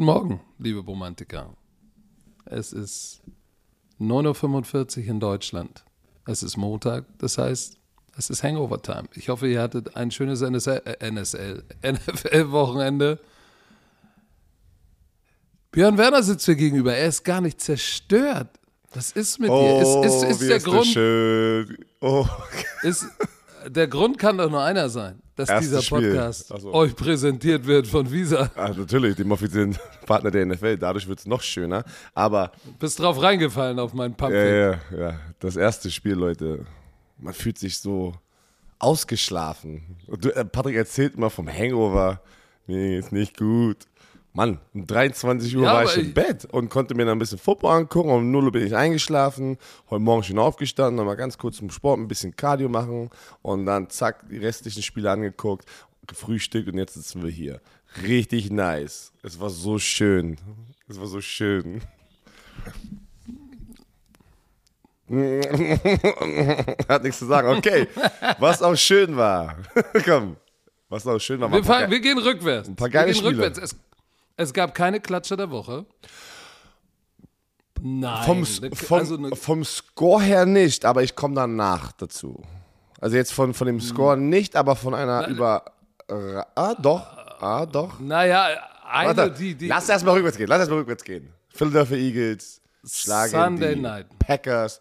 Guten Morgen, liebe Romantiker. Es ist 9:45 Uhr in Deutschland. Es ist Montag, das heißt, es ist Hangover-Time. Ich hoffe, ihr hattet ein schönes NFL-Wochenende. Björn Werner sitzt mir gegenüber. Er ist gar nicht zerstört. Was ist mit dir? Ist der Grund? Schön. Oh. Der Grund kann doch nur einer sein, dass Erstes dieser Podcast Spiel. euch präsentiert wird von Visa. Natürlich, dem offiziellen Partner der NFL. Dadurch wird es noch schöner. Aber Bist drauf reingefallen auf meinen Pamphlet. ja. Das erste Spiel, Leute. Man fühlt sich so ausgeschlafen. Und Patrick erzählt immer vom Hangover. Nee, ist nicht gut. Mann, um 23 Uhr war ich im Bett und konnte mir dann ein bisschen Football angucken. Um 0 Uhr bin ich eingeschlafen, heute Morgen schon aufgestanden, nochmal ganz kurz zum Sport ein bisschen Cardio machen und dann zack, die restlichen Spiele angeguckt, gefrühstückt und jetzt sitzen wir hier. Richtig nice. Es war so schön. Hat nichts zu sagen. Okay, was auch schön war. Komm, was auch schön war. Wir gehen rückwärts. Ein paar geile Spiele. Es gab keine Klatsche der Woche. Nein. Vom Score her nicht, aber ich komme danach dazu. Also jetzt von dem Score nicht, aber von einer doch. Naja, Lass erstmal rückwärts gehen. Philadelphia Eagles schlagen Sunday die Night. Packers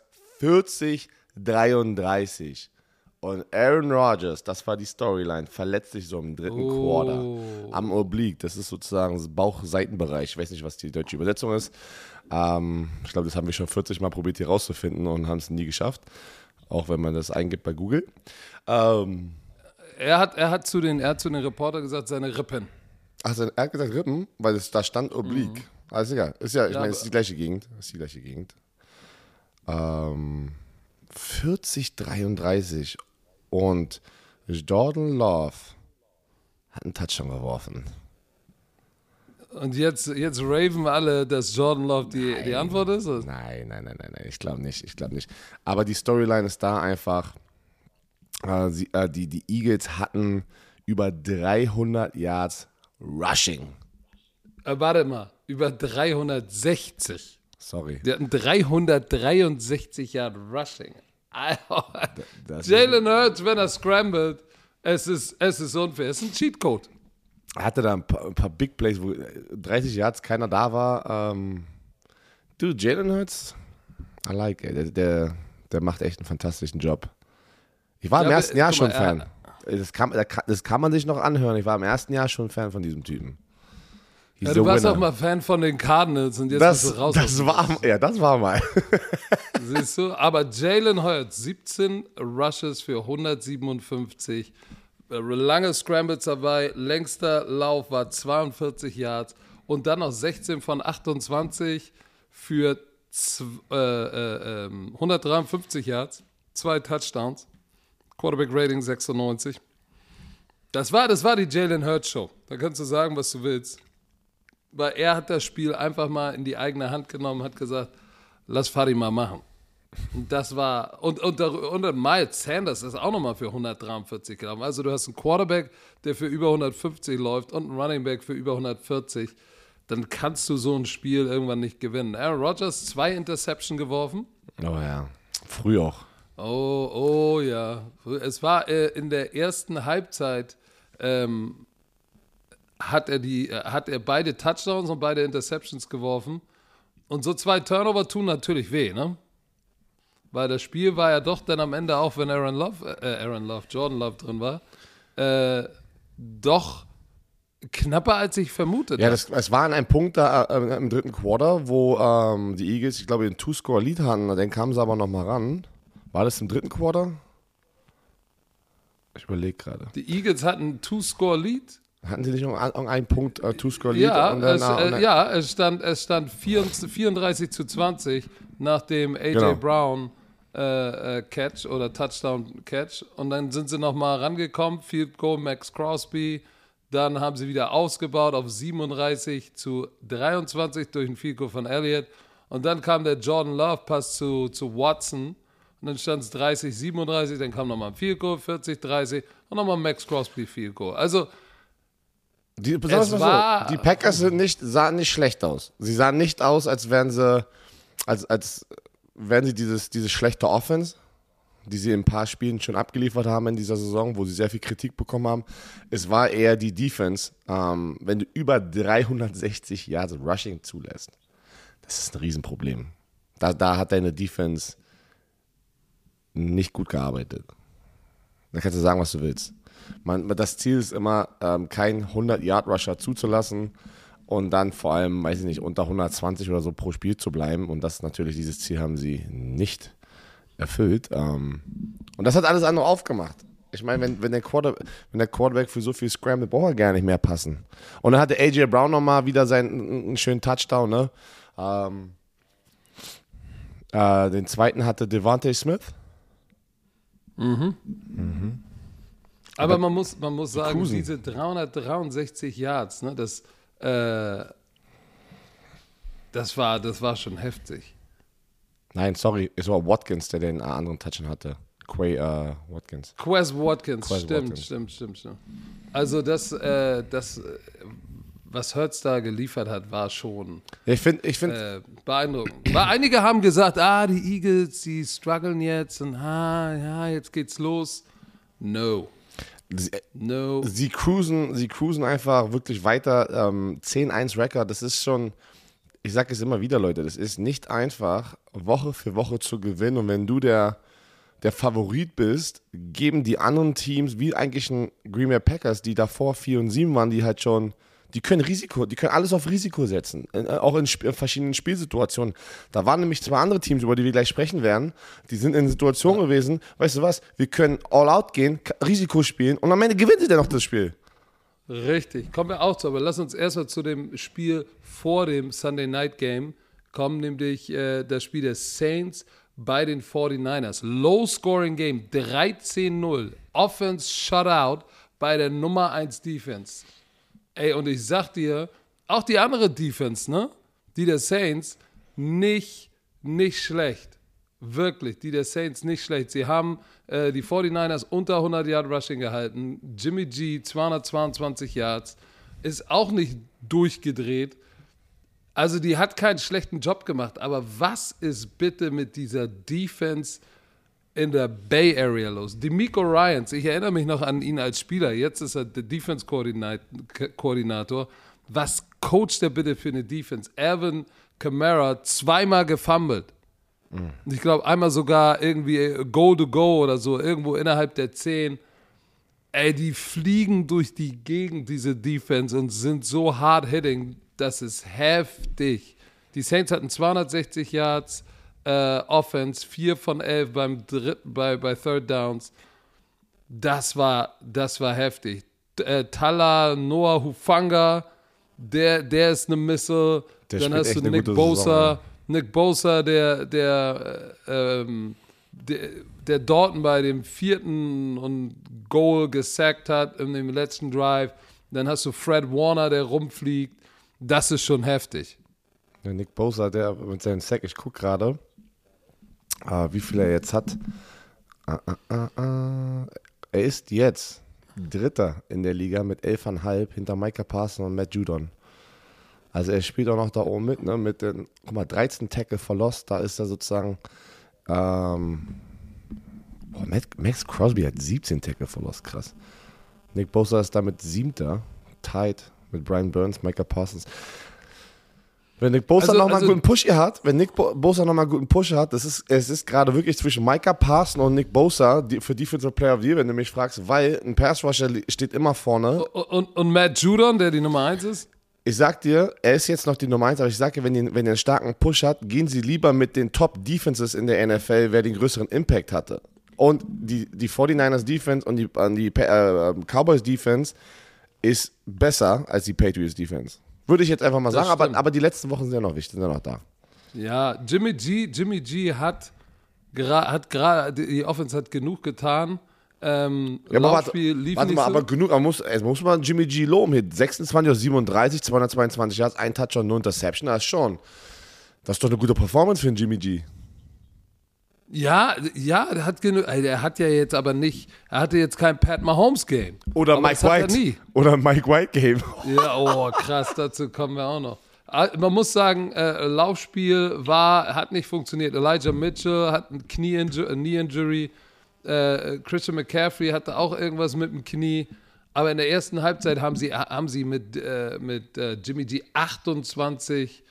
40-33. Und Aaron Rodgers, das war die Storyline, verletzt sich so im dritten Quarter am Oblique. Das ist sozusagen das Bauchseitenbereich. Ich weiß nicht, was die deutsche Übersetzung ist. Ich glaube, das haben wir schon 40 Mal probiert hier rauszufinden und haben es nie geschafft. Auch wenn man das eingibt bei Google. Er hat zu den Reporter gesagt, seine Rippen. Also er hat gesagt Rippen, weil da stand Oblique. Alles egal. Ist ja, ich meine, es ist die gleiche Gegend. 40-33 und Jordan Love hat einen Touchdown geworfen. Und jetzt raven alle, dass Jordan Love die Antwort ist? Oder? Nein. Ich glaube nicht. Aber die Storyline ist da einfach, die Eagles hatten über 300 Yards Rushing. Warte mal, über 360. Sorry. Die hatten 363 Yard Rushing. Jalen Hurts, wenn er scrambled, es ist unfair. Es ist ein Cheatcode. Er hatte da ein paar Big Plays, wo 30 Yards keiner da war. Jalen Hurts, I like it. Der macht echt einen fantastischen Job. Ich war im ersten Jahr schon Fan. Das kann man sich noch anhören. Ich war im ersten Jahr schon Fan von diesem Typen. Ja, du warst auch mal Fan von den Cardinals und jetzt bist du raus. Das war mal. Siehst du? Aber Jalen Hurts, 17 Rushes für 157, lange Scrambles dabei, längster Lauf war 42 Yards und dann noch 16 von 28 für 153 Yards, 2 Touchdowns, Quarterback Rating 96. Das war die Jalen Hurts Show. Da kannst du sagen, was du willst. Weil er hat das Spiel einfach mal in die eigene Hand genommen, hat gesagt, lass Fadi mal machen. Und das war, und Miles Sanders ist auch nochmal für 143 gelaufen. Also du hast einen Quarterback, der für über 150 läuft und einen Running Back für über 140. Dann kannst du so ein Spiel irgendwann nicht gewinnen. Aaron Rodgers 2 Interception geworfen. Oh ja, früh auch. Oh ja. Es war in der ersten Halbzeit, hat er beide Touchdowns und beide Interceptions geworfen. Und so 2 Turnover tun natürlich weh, ne? Weil das Spiel war ja doch dann am Ende, auch wenn Jordan Love drin war, doch knapper, als ich vermutet habe. Ja, es war an einem Punkt da im dritten Quarter, wo die Eagles, ich glaube, den 2-Score-Lead hatten. Dann kamen sie aber noch mal ran. War das im dritten Quarter? Ich überlege gerade. Die Eagles hatten einen 2-Score-Lead. Hatten sie nicht noch einen Punkt 2-Score-Lead? Ja, es stand 34-20 nach dem A.J. Brown Catch oder Touchdown-Catch. Und dann sind sie nochmal rangekommen, Field Goal, Max Crosby. Dann haben sie wieder ausgebaut auf 37-23 durch ein Field Goal von Elliott. Und dann kam der Jordan Love Pass zu Watson. Und dann stand es 30-37, dann kam nochmal ein Field Goal, 40-30 und nochmal Max Crosby Field Goal. Also Die Packers sahen nicht schlecht aus. Sie sahen nicht aus, als wären sie, als wären sie diese schlechte Offense, die sie in ein paar Spielen schon abgeliefert haben in dieser Saison, wo sie sehr viel Kritik bekommen haben. Es war eher die Defense, wenn du über 360 Yards Rushing zulässt. Das ist ein Riesenproblem. Da hat deine Defense nicht gut gearbeitet. Da kannst du sagen, was du willst. Das Ziel ist immer, keinen 100-Yard-Rusher zuzulassen und dann vor allem, weiß ich nicht, unter 120 oder so pro Spiel zu bleiben. Und dieses Ziel haben sie nicht erfüllt. Und das hat alles andere aufgemacht. Ich meine, wenn der Quarterback für so viel Scramble braucht er gar nicht mehr passen. Und dann hatte A.J. Brown nochmal wieder seinen schönen Touchdown, ne? Den zweiten hatte Devontae Smith. Aber man muss sagen, diese 363 Yards, ne, das war schon heftig. Nein, sorry, es war Watkins, der den anderen Touchdown hatte. Watkins. Quez Watkins, stimmt. Also das, was Hurts da geliefert hat, war schon ich find, beeindruckend. Weil einige haben gesagt, die Eagles, die strugglen jetzt und jetzt geht's los. No. Sie cruisen einfach wirklich weiter. 10-1 Record, das ist schon, ich sage es immer wieder, Leute, das ist nicht einfach, Woche für Woche zu gewinnen. Und wenn du der Favorit bist, geben die anderen Teams, wie eigentlich ein Green Bay Packers, die davor 4-7 waren, die halt schon, die können alles auf Risiko setzen, auch in verschiedenen Spielsituationen. Da waren nämlich zwei andere Teams, über die wir gleich sprechen werden, die sind in Situationen gewesen, weißt du was, wir können all out gehen, Risiko spielen und am Ende gewinnt sie dann noch das Spiel. Richtig, kommen wir auch zu, aber lass uns erstmal zu dem Spiel vor dem Sunday Night Game kommen, nämlich das Spiel der Saints bei den 49ers. Low-Scoring Game, 13-0, Offense Shutout bei der Nummer 1 Defense. Ey, und ich sag dir, auch die andere Defense, ne? Die der Saints, nicht schlecht. Wirklich, die der Saints nicht schlecht. Sie haben die 49ers unter 100 Yard Rushing gehalten. Jimmy G, 222 Yards. Ist auch nicht durchgedreht. Also die hat keinen schlechten Job gemacht. Aber was ist bitte mit dieser Defense in der Bay Area los? DeMeco Ryans, ich erinnere mich noch an ihn als Spieler, jetzt ist er der Defense-Koordinator. Was coacht der bitte für eine Defense? Alvin Kamara zweimal gefummelt. Und ich glaube, einmal sogar irgendwie Goal-to-Go oder so, irgendwo innerhalb der 10. Ey, die fliegen durch die Gegend, diese Defense, und sind so hard-hitting, das ist heftig. Die Saints hatten 260 Yards, Offense, 4 von 11 bei Third Downs. Das war heftig. Tala Noah Hufanga, der ist eine Missile. Dann hast du Nick Bosa. Nick Bosa, der Dalton bei dem 4. und Goal gesackt hat in dem letzten Drive. Dann hast du Fred Warner, der rumfliegt. Das ist schon heftig. Der Nick Bosa, der mit seinem Sack, ich gucke gerade, wie viel er jetzt hat. Er ist jetzt Dritter in der Liga mit 11,5 hinter Micah Parsons und Matt Judon. Also er spielt auch noch da oben mit, ne? Mit den 13 Tackle verlost. Da ist er sozusagen Max Crosby hat 17 Tackle verlost, krass. Nick Bosa ist damit 7. Tied mit Brian Burns, Micah Parsons. Wenn Nick Bosa nochmal einen guten Push hat, es ist gerade wirklich zwischen Micah Parsons und Nick Bosa für Defensive Player of the Year, wenn du mich fragst, weil ein Pass Rusher steht immer vorne. Und Matt Judon, der die Nummer 1 ist? Ich sag dir, er ist jetzt noch die Nummer 1, aber ich sag dir, wenn er einen starken Push hat, gehen sie lieber mit den Top-Defenses in der NFL, wer den größeren Impact hatte. Und die 49ers Defense und die Cowboys Defense ist besser als die Patriots Defense. Würde ich jetzt einfach mal sagen, aber die letzten Wochen sind ja noch wichtig, sind ja noch da. Ja, Jimmy G hat gerade, die Offense hat genug getan. Laufspiel lief nicht so. Aber genug, muss man Jimmy G loben. Hier 26 aus 37, 222 Yards, ein Touchdown, 0 Interception, das ist doch eine gute Performance für einen Jimmy G. Ja, der hat genug. Er hat ja jetzt aber nicht. Er hatte jetzt kein Pat Mahomes Game. Oder aber Mike White. Oder Mike White Game. Ja, oh krass, dazu kommen wir auch noch. Man muss sagen, Laufspiel hat nicht funktioniert. Elijah Mitchell hat ein Knee Injury. Christian McCaffrey hatte auch irgendwas mit dem Knie. Aber in der ersten Halbzeit haben sie mit Jimmy G 28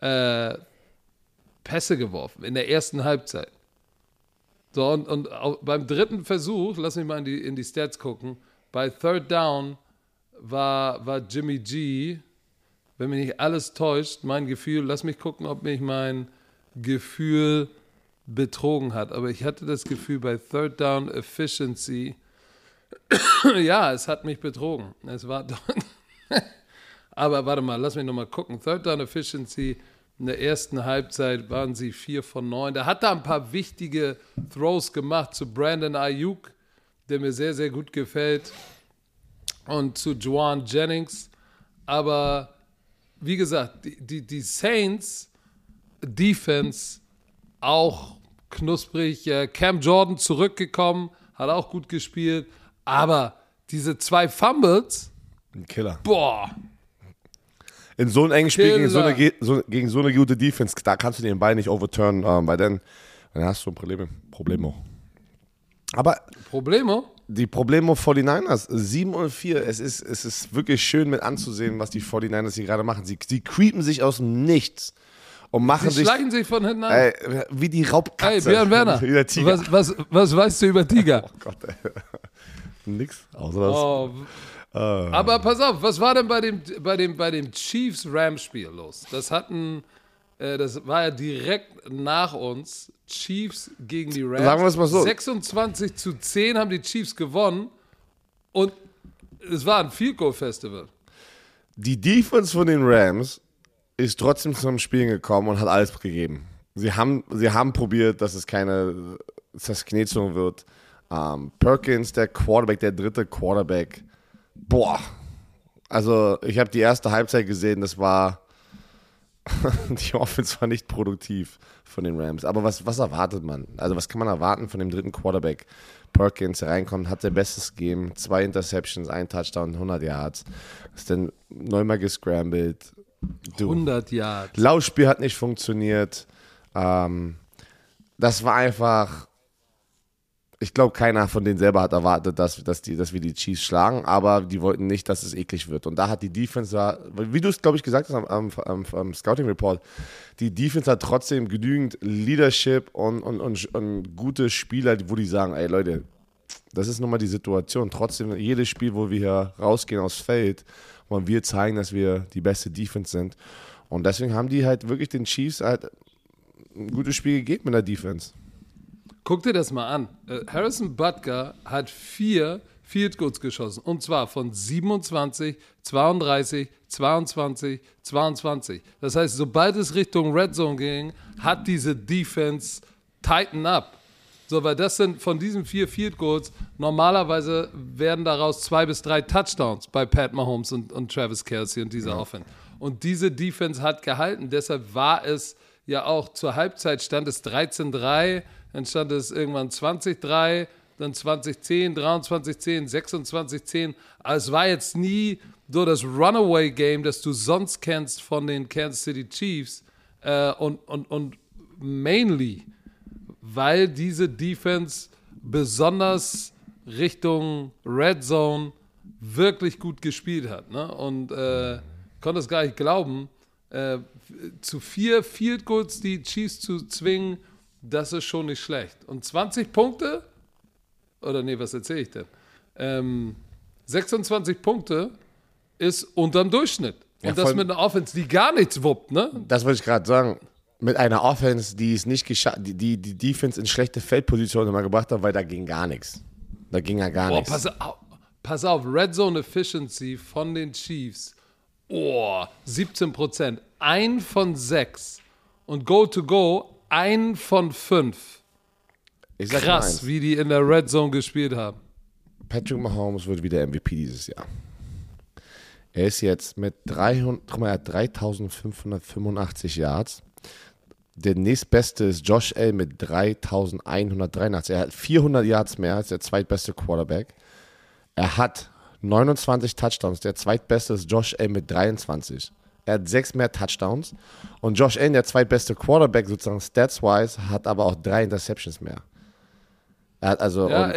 Pässe geworfen. In der ersten Halbzeit. So, und beim dritten Versuch, lass mich mal in die Stats gucken, bei Third Down war Jimmy G, wenn mich nicht alles täuscht, mein Gefühl, lass mich gucken, ob mich mein Gefühl betrogen hat. Aber ich hatte das Gefühl, bei Third Down Efficiency, ja, es hat mich betrogen. Es war doch aber warte mal, lass mich nochmal gucken. Third Down Efficiency, in der ersten Halbzeit waren sie 4 von 9. Da hat er ein paar wichtige Throws gemacht zu Brandon Ayuk, der mir sehr, sehr gut gefällt, und zu Juwan Jennings. Aber wie gesagt, die Saints Defense auch knusprig. Cam Jordan zurückgekommen, hat auch gut gespielt. Aber diese 2 Fumbles, ein Killer. Boah. In so einem engen Spiel gegen so eine gute Defense, da kannst du den Ball nicht overturnen, weil dann hast du ein Problemo. Aber die Problemo 49ers, 7-4, es ist wirklich schön mit anzusehen, was die 49ers hier gerade machen. Sie creepen sich aus dem Nichts und machen Sie schleichen sich von hinten an. Wie die Raubkatze. Hey, Björn Werner, wie der Tiger. Was weißt du über Tiger? Oh Gott, ey. Nix, außer das. Oh. Aber pass auf, was war denn bei dem Chiefs-Rams-Spiel los? Das war ja direkt nach uns. Chiefs gegen die Rams. Sagen wir es mal so. 26-10 haben die Chiefs gewonnen und es war ein Field-Goal-Festival. Die Defense von den Rams ist trotzdem zum Spielen gekommen und hat alles gegeben. Sie haben probiert, dass es keine Zerknetzung wird. Perkins, der Quarterback, der dritte Quarterback. Boah. Also, ich habe die erste Halbzeit gesehen, die Offense war nicht produktiv von den Rams. Aber was erwartet man? Also, was kann man erwarten von dem dritten Quarterback? Perkins, der reinkommt, hat sein bestes Game, 2 Interceptions, 1 Touchdown, 100 Yards. Ist dann neunmal gescrambled. 100 Yards. Laufspiel hat nicht funktioniert. Das war einfach. Ich glaube, keiner von denen selber hat erwartet, dass wir die Chiefs schlagen, aber die wollten nicht, dass es eklig wird. Und da hat die Defense, wie du es, glaube ich, gesagt hast am Scouting Report, die Defense hat trotzdem genügend Leadership und gute Spieler, wo die sagen, ey Leute, das ist nun mal die Situation. Trotzdem, jedes Spiel, wo wir hier rausgehen aufs Feld, wollen wir zeigen, dass wir die beste Defense sind. Und deswegen haben die halt wirklich den Chiefs halt ein gutes Spiel gegeben in der Defense. Guck dir das mal an. Harrison Butker hat 4 Field Goals geschossen. Und zwar von 27, 32, 22, 22. Das heißt, sobald es Richtung Red Zone ging, hat diese Defense tighten up. So, weil das sind von diesen 4 Field Goals, normalerweise werden daraus 2 bis 3 Touchdowns bei Pat Mahomes und Travis Kelce und dieser Offense. Und diese Defense hat gehalten. Deshalb war es ja auch zur Halbzeit, stand es 13-3, dann stand es irgendwann 20-3, dann 20-10, 23-10, 26-10. Also es war jetzt nie so das Runaway-Game, das du sonst kennst von den Kansas City Chiefs. Und mainly, weil diese Defense besonders Richtung Red Zone wirklich gut gespielt hat. Ne? Und konnte es gar nicht glauben, zu 4 Field Goals die Chiefs zu zwingen, das ist schon nicht schlecht. Und 20 Punkte, oder nee, was erzähle ich denn? 26 Punkte ist unterm Durchschnitt. Und das mit einer Offense, die gar nichts wuppt, ne? Das wollte ich gerade sagen. Mit einer Offense, die es nicht geschafft, die Defense in schlechte Feldpositionen mal gebracht hat, weil da ging gar nichts. Da ging ja gar nichts. Pass auf, Red Zone Efficiency von den Chiefs. 17%. 1 von 6. Und Go-to-Go 1 von 5. Krass, wie die in der Red Zone gespielt haben. Patrick Mahomes wird wieder MVP dieses Jahr. Er ist jetzt mit 3.585 Yards, Der nächstbeste ist Josh Allen mit 3.183. Er hat 400 Yards mehr als der zweitbeste Quarterback. Er hat 29 Touchdowns. Der zweitbeste ist Josh Allen mit 23. Er hat 6 mehr Touchdowns. Und Josh Allen, der zweitbeste Quarterback, sozusagen stats-wise, hat aber auch 3 Interceptions mehr. Er hat also... Ja,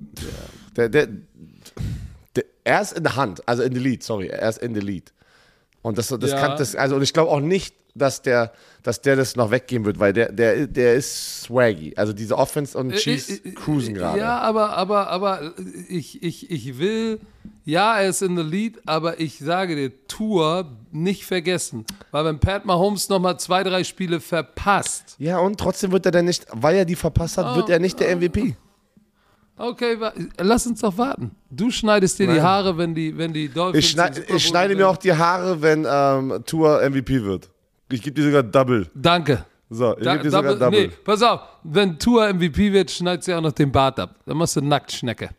er ist in der Hand, also in the lead, sorry. Er ist in the lead. Und das Ja. kann das, also und ich glaube auch nicht, dass der das noch weggeben wird, weil der ist swaggy. Also diese Offense und Chiefs cruisen gerade. Ja, aber ich will, ja, er ist in the lead, aber ich sage dir, Tour nicht vergessen. Weil wenn Pat Mahomes nochmal 2, 3 Spiele verpasst. Ja, und trotzdem wird er dann nicht, weil er die verpasst hat, wird er nicht der MVP. Okay, lass uns doch warten. Du schneidest dir die Haare, wenn die Dolphins... Ich schneide mir auch die Haare, wenn Tour MVP wird. Ich gebe dir sogar Double. Danke. So, ich gebe dir sogar Double. Nee, pass auf, wenn Tour MVP wird, schneidest du auch noch den Bart ab. Dann machst du Nacktschnecke.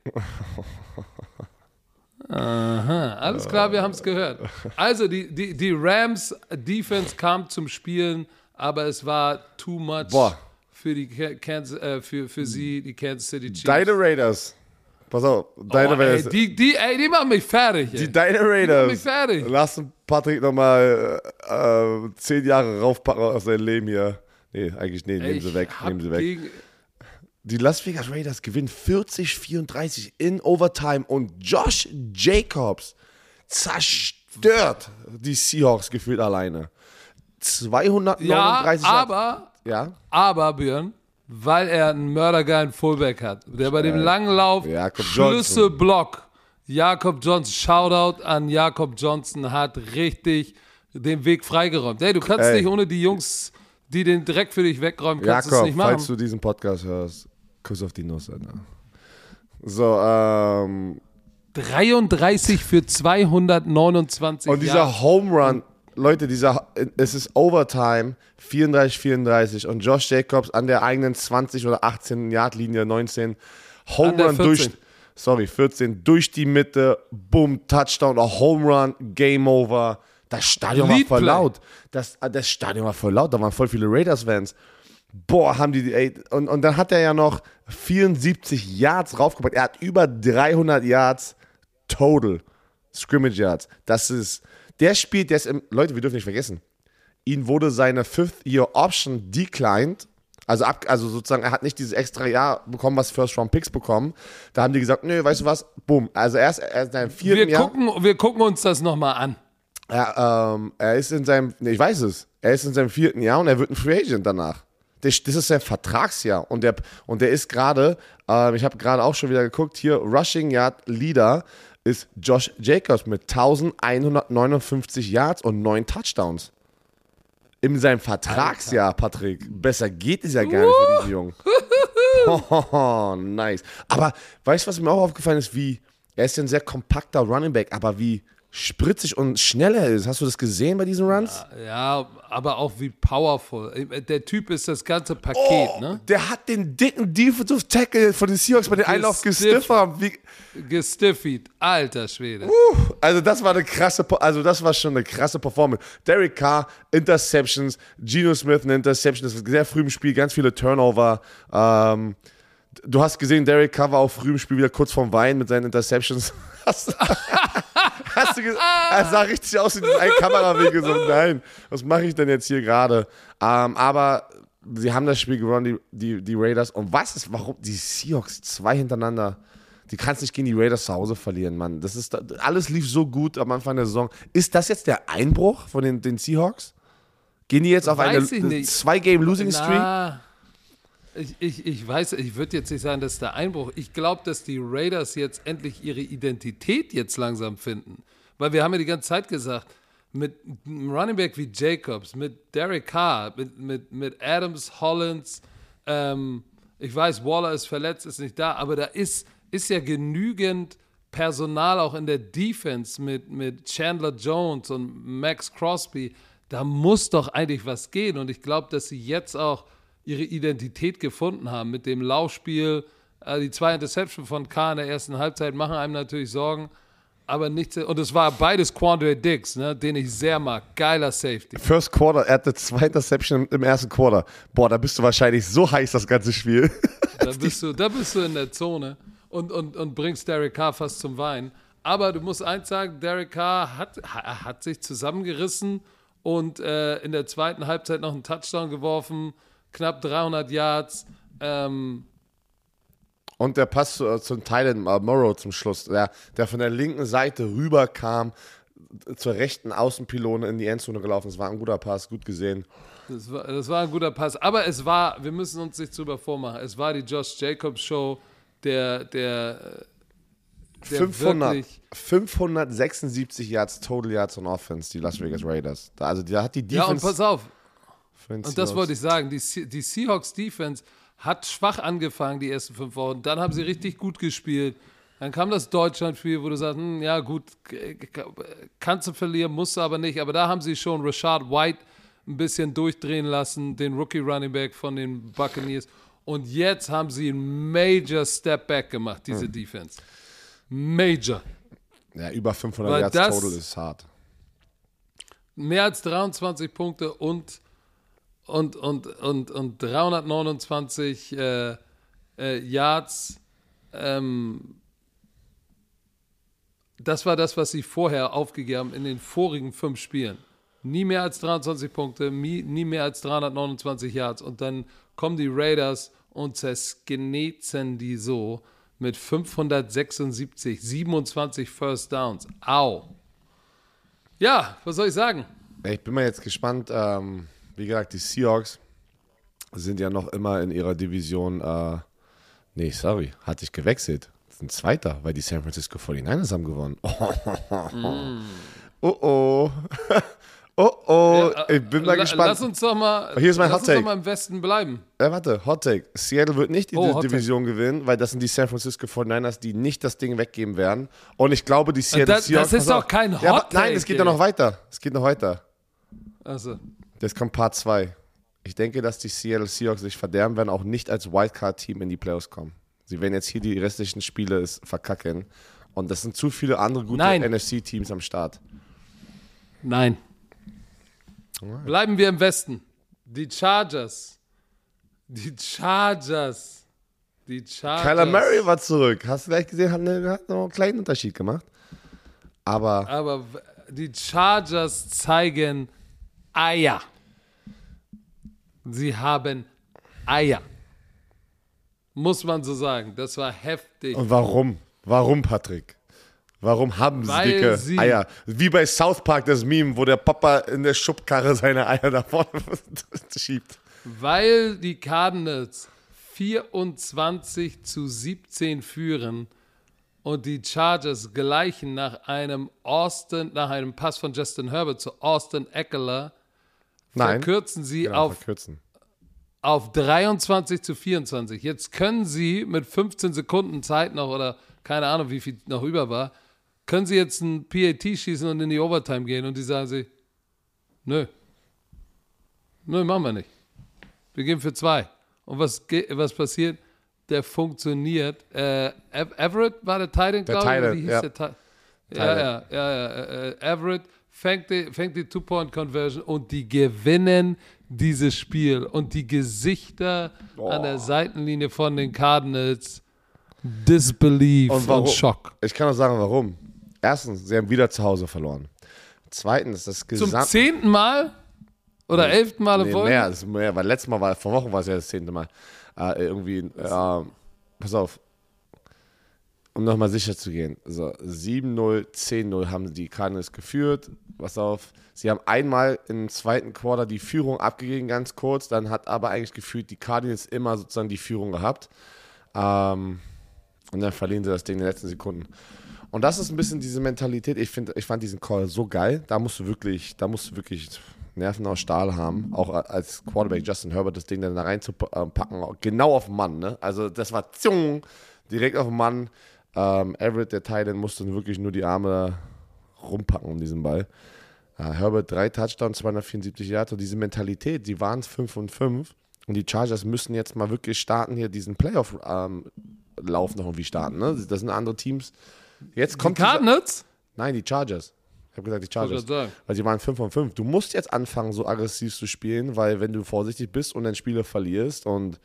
Aha, alles klar, wir haben es gehört. Also, die Rams-Defense kam zum Spielen, aber es war too much für die für sie, die Kansas City Chiefs. Deine Raiders. Pass auf, deine Raiders. Ey, die machen mich fertig. Ey. Deine Raiders. Die machen mich fertig. Lass Patrick nochmal 10 Jahre raufpacken aus seinem Leben hier. Nee, eigentlich nee, nehmen sie weg. Die Las Vegas Raiders gewinnen 40-34 in Overtime und Josh Jacobs zerstört die Seahawks gefühlt alleine. 239 aber Björn, weil er einen mördergeilen Fullback hat, der bei dem langen Lauf Schlüsselblock, Jakob Johnson, Shoutout an Jakob Johnson, hat richtig den Weg freigeräumt. Hey, du kannst nicht ohne die Jungs, die den Dreck für dich wegräumen, kannst du es nicht machen. Falls du diesen Podcast hörst, Kuss auf die Nuss, Alter. So, 33 für 229 und dieser Home Run, Leute, es ist Overtime, 34-34 und Josh Jacobs an der eigenen 20 oder 18 Yard-Linie, 19, Home Run 14, durch die Mitte, boom, Touchdown, Home Run, Game Over. Das Stadion war voll laut. Das Stadion war voll laut, da waren voll viele Raiders-Fans. Boah, haben und dann hat er ja noch 74 Yards raufgepackt. Er hat über 300 Yards total Scrimmage Yards. Leute, wir dürfen nicht vergessen, ihn wurde seine 5th-Year-Option declined, also sozusagen, er hat nicht dieses extra Jahr bekommen, was First-Round-Picks bekommen. Da haben die gesagt, nö, weißt du was, boom. Also er ist in seinem 4. Jahr. Wir gucken uns das nochmal an. Er ist in seinem, ich weiß es, er ist in seinem 4. Jahr und er wird ein Free Agent danach. Das ist sein Vertragsjahr und der ist gerade, ich habe gerade auch schon wieder geguckt, hier Rushing Yard Leader ist Josh Jacobs mit 1159 Yards und 9 Touchdowns. In seinem Vertragsjahr, Patrick. Besser geht es ja gar nicht für diesen Jungen. Oh, nice. Aber weißt du, was mir auch aufgefallen ist? Er ist ja ein sehr kompakter Running Back, aber wie spritzig und schnell er ist. Hast du das gesehen bei diesen Runs? Ja, aber auch wie powerful. Der Typ ist das ganze Paket, ne? Der hat den dicken Defensive Tackle von den Seahawks bei den Einlauf gestiffied. Alter Schwede. Also das war schon eine krasse Performance. Derek Carr, Interceptions, Geno Smith eine Interception, das war sehr früh im Spiel, ganz viele Turnover. Du hast gesehen, Derek Carr war auch früh im Spiel wieder kurz vorm Weinen mit seinen Interceptions. Hast du gesehen? Er sah richtig aus in diesem einen Kamerawinkel. So, nein, was mache ich denn jetzt hier gerade? Aber sie haben das Spiel gewonnen, die Raiders. Und warum? Die Seahawks 2 hintereinander. Die kannst nicht gegen die Raiders zu Hause verlieren, Mann. Alles lief so gut am Anfang der Saison. Ist das jetzt der Einbruch von den Seahawks? Gehen die jetzt auf eine 2-Game-Losing-Streak? Ich weiß, ich würde jetzt nicht sagen, das ist der Einbruch. Ich glaube, dass die Raiders jetzt endlich ihre Identität jetzt langsam finden. Weil wir haben ja die ganze Zeit gesagt, mit einem Running Back wie Jacobs, mit Derek Carr, mit Adams, Hollins, ich weiß, Waller ist verletzt, ist nicht da, aber da ist ja genügend Personal auch in der Defense mit Chandler Jones und Max Crosby. Da muss doch eigentlich was gehen. Und ich glaube, dass sie jetzt auch ihre Identität gefunden haben mit dem Laufspiel. Die 2 Interceptions von Carr in der ersten Halbzeit machen einem natürlich Sorgen. aber nichts. Und es war beides Quandre Diggs, ne, den ich sehr mag. Geiler Safety. First Quarter, er hatte 2 Interception im ersten Quarter. Boah, da bist du wahrscheinlich so heiß, das ganze Spiel. Da bist du in der Zone und bringst Derek Carr fast zum Weinen. Aber du musst eins sagen, Derek Carr hat sich zusammengerissen und in der zweiten Halbzeit noch einen Touchdown geworfen, knapp 300 Yards. Und der Pass zum Tylen Morrow zum Schluss, der von der linken Seite rüberkam, zur rechten Außenpylone in die Endzone gelaufen. Das war ein guter Pass, gut gesehen. Das war ein guter Pass. Aber wir müssen uns nicht drüber vormachen, es war die Josh Jacobs Show, der 576 Yards, Total Yards on Offense, die Las Vegas Raiders. Da hat die Defense... Ja, und pass auf. Und das wollte ich sagen. Die Seahawks Defense hat schwach angefangen, die ersten 5 Wochen. Dann haben sie richtig gut gespielt. Dann kam das Deutschlandspiel, wo du sagst, ja gut, kannst du verlieren, musst du aber nicht. Aber da haben sie schon Rashad White ein bisschen durchdrehen lassen, den Rookie Running Back von den Buccaneers. Und jetzt haben sie einen Major Step Back gemacht, diese Defense. Major. Ja, über 500 Yards Total ist hart. Mehr als 23 Punkte und 329 Yards. Das war das, was sie vorher aufgegeben haben in den vorigen 5 Spielen. Nie mehr als 23 Punkte, nie mehr als 329 Yards. Und dann kommen die Raiders und zersknetzen die so mit 576, 27 First Downs. Au. Ja, was soll ich sagen? Ich bin mal jetzt gespannt. Wie gesagt, die Seahawks sind ja noch immer in ihrer Division. Hatte ich gewechselt. Sind Zweiter, weil die San Francisco 49ers haben gewonnen. Oh. Ich bin mal gespannt. Lass uns doch mal, hier ist mein Hot Take. Im Westen bleiben. Warte, Hot Take. Seattle wird nicht die Division gewinnen, weil das sind die San Francisco 49ers, die nicht das Ding weggeben werden. Und ich glaube, die Seattle Seahawks... Das ist doch kein Hot Take. Nein, es geht doch noch weiter. Also. Das kommt Part 2. Ich denke, dass die Seattle Seahawks sich verderben werden, auch nicht als Wildcard-Team in die Playoffs kommen. Sie werden jetzt hier die restlichen Spiele verkacken. Und das sind zu viele andere gute NFC-Teams am Start. Nein. Bleiben wir im Westen. Die Chargers. Kyler Murray war zurück. Hast du gleich gesehen, hat noch einen kleinen Unterschied gemacht. Aber die Chargers zeigen Eier. Sie haben Eier. Muss man so sagen. Das war heftig. Und warum? Warum, Patrick? Warum haben sie dicke Eier? Wie bei South Park, das Meme, wo der Papa in der Schubkarre seine Eier da vorne schiebt. Weil die Cardinals 24-17 führen und die Chargers gleichen nach einem Pass von Justin Herbert zu Austin Eckler, verkürzen sie auf 23-24. Jetzt können sie mit 15 Sekunden Zeit noch oder keine Ahnung, wie viel noch über war, können sie jetzt ein PAT schießen und in die Overtime gehen und die sagen sich, nö, machen wir nicht. Wir gehen für 2. Und was passiert? Der funktioniert. Everett war der Titan, glaube ich. Wie hieß der? Everett fängt die Two-Point-Conversion und die gewinnen dieses Spiel. Und die Gesichter an der Seitenlinie von den Cardinals, Disbelief und Schock. Ich kann auch sagen, warum. Erstens, sie haben wieder zu Hause verloren. Zweitens, das Zum 10. Mal? Oder 11. Mal in Folge? Mehr, weil letztes Mal vor Wochen war es ja das 10. Mal. Pass auf. Um nochmal sicher zu gehen. So, 7-0, 10-0 haben die Cardinals geführt. Pass auf. Sie haben einmal im zweiten Quarter die Führung abgegeben, ganz kurz. Dann hat aber eigentlich gefühlt die Cardinals immer sozusagen die Führung gehabt. Und dann verlieren sie das Ding in den letzten Sekunden. Und das ist ein bisschen diese Mentalität. Ich fand diesen Call so geil. Da musst du wirklich Nerven aus Stahl haben. Auch als Quarterback Justin Herbert das Ding dann da reinzupacken. Genau auf den Mann. Ne? Also das war direkt auf den Mann. Everett, der Tight End, musste wirklich nur die Arme rumpacken um diesen Ball. Herbert 3 Touchdowns, 274 Yards. Und diese Mentalität, die waren 5-5. Und die Chargers müssen jetzt mal wirklich starten, hier diesen Playoff-Lauf noch irgendwie starten. Ne? Das sind andere Teams. Jetzt kommt die Cardinals? Nein, die Chargers. Ich habe gesagt, die Chargers. Sagen. Weil sie waren 5 von 5. Du musst jetzt anfangen, so aggressiv zu spielen, weil wenn du vorsichtig bist und dann Spiele verlierst und